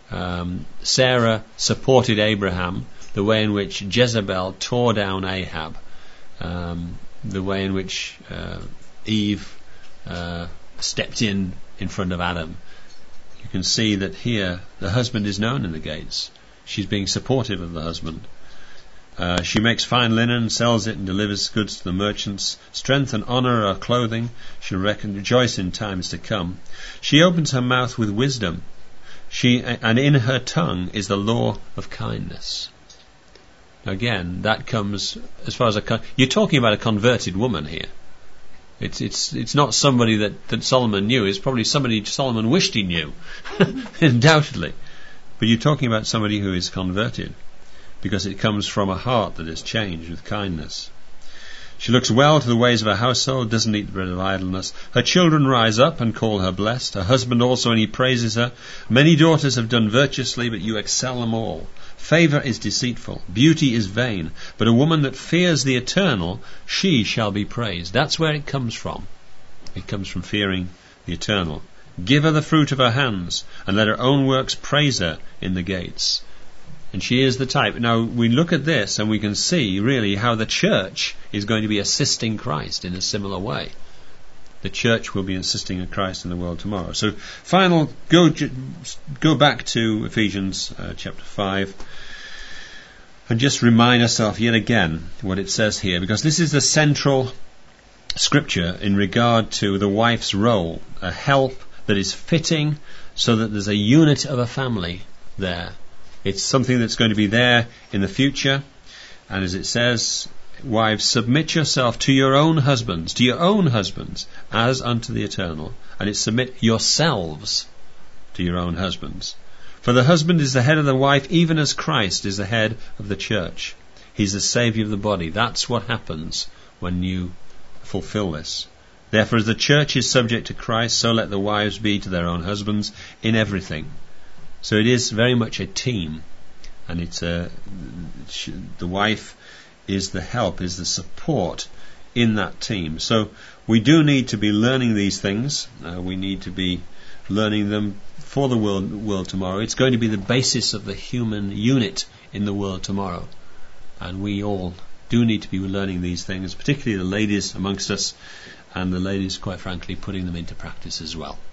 Sarah supported Abraham, the way in which Jezebel tore down Ahab, the way in which Eve stepped in front of Adam. You can see that here the husband is known in the gates. She's being supportive of the husband. She makes fine linen, sells it, and delivers goods to the merchants. Strength and honour are her clothing. She'll rejoice in times to come. She opens her mouth with wisdom. And in her tongue is the law of kindness. Again, that comes as far as you're talking about a converted woman here. It's not somebody that Solomon knew. It's probably somebody Solomon wished he knew, undoubtedly. But you're talking about somebody who is converted, because it comes from a heart that is changed with kindness. She looks well to the ways of her household, doesn't eat the bread of idleness. Her children rise up and call her blessed. Her husband also, and he praises her. Many daughters have done virtuously, but you excel them all. Favour is deceitful, beauty is vain, but a woman that fears the eternal, she shall be praised. That's where it comes from. It comes from fearing the eternal. Give her the fruit of her hands, and let her own works praise her in the gates. And she is the type. Now, we look at this and we can see really how the church is going to be assisting Christ in a similar way. The church will be assisting Christ in the world tomorrow. So, go back to Ephesians chapter 5 and just remind ourselves yet again what it says here, because this is the central scripture in regard to the wife's role, a help that is fitting so that there's a unit of a family there. It's something that's going to be there in the future. And as it says, wives, submit yourself to your own husbands, as unto the eternal. And it's submit yourselves to your own husbands. For the husband is the head of the wife, even as Christ is the head of the church. He's the Saviour of the body. That's what happens when you fulfill this. Therefore, as the church is subject to Christ, so let the wives be to their own husbands in everything. So it is very much a team, and the wife is the help, is the support in that team. So we do need to be learning these things. We need to be learning them for the world tomorrow. It's going to be the basis of the human unit in the world tomorrow. And we all do need to be learning these things, particularly the ladies amongst us, and the ladies, quite frankly, putting them into practice as well.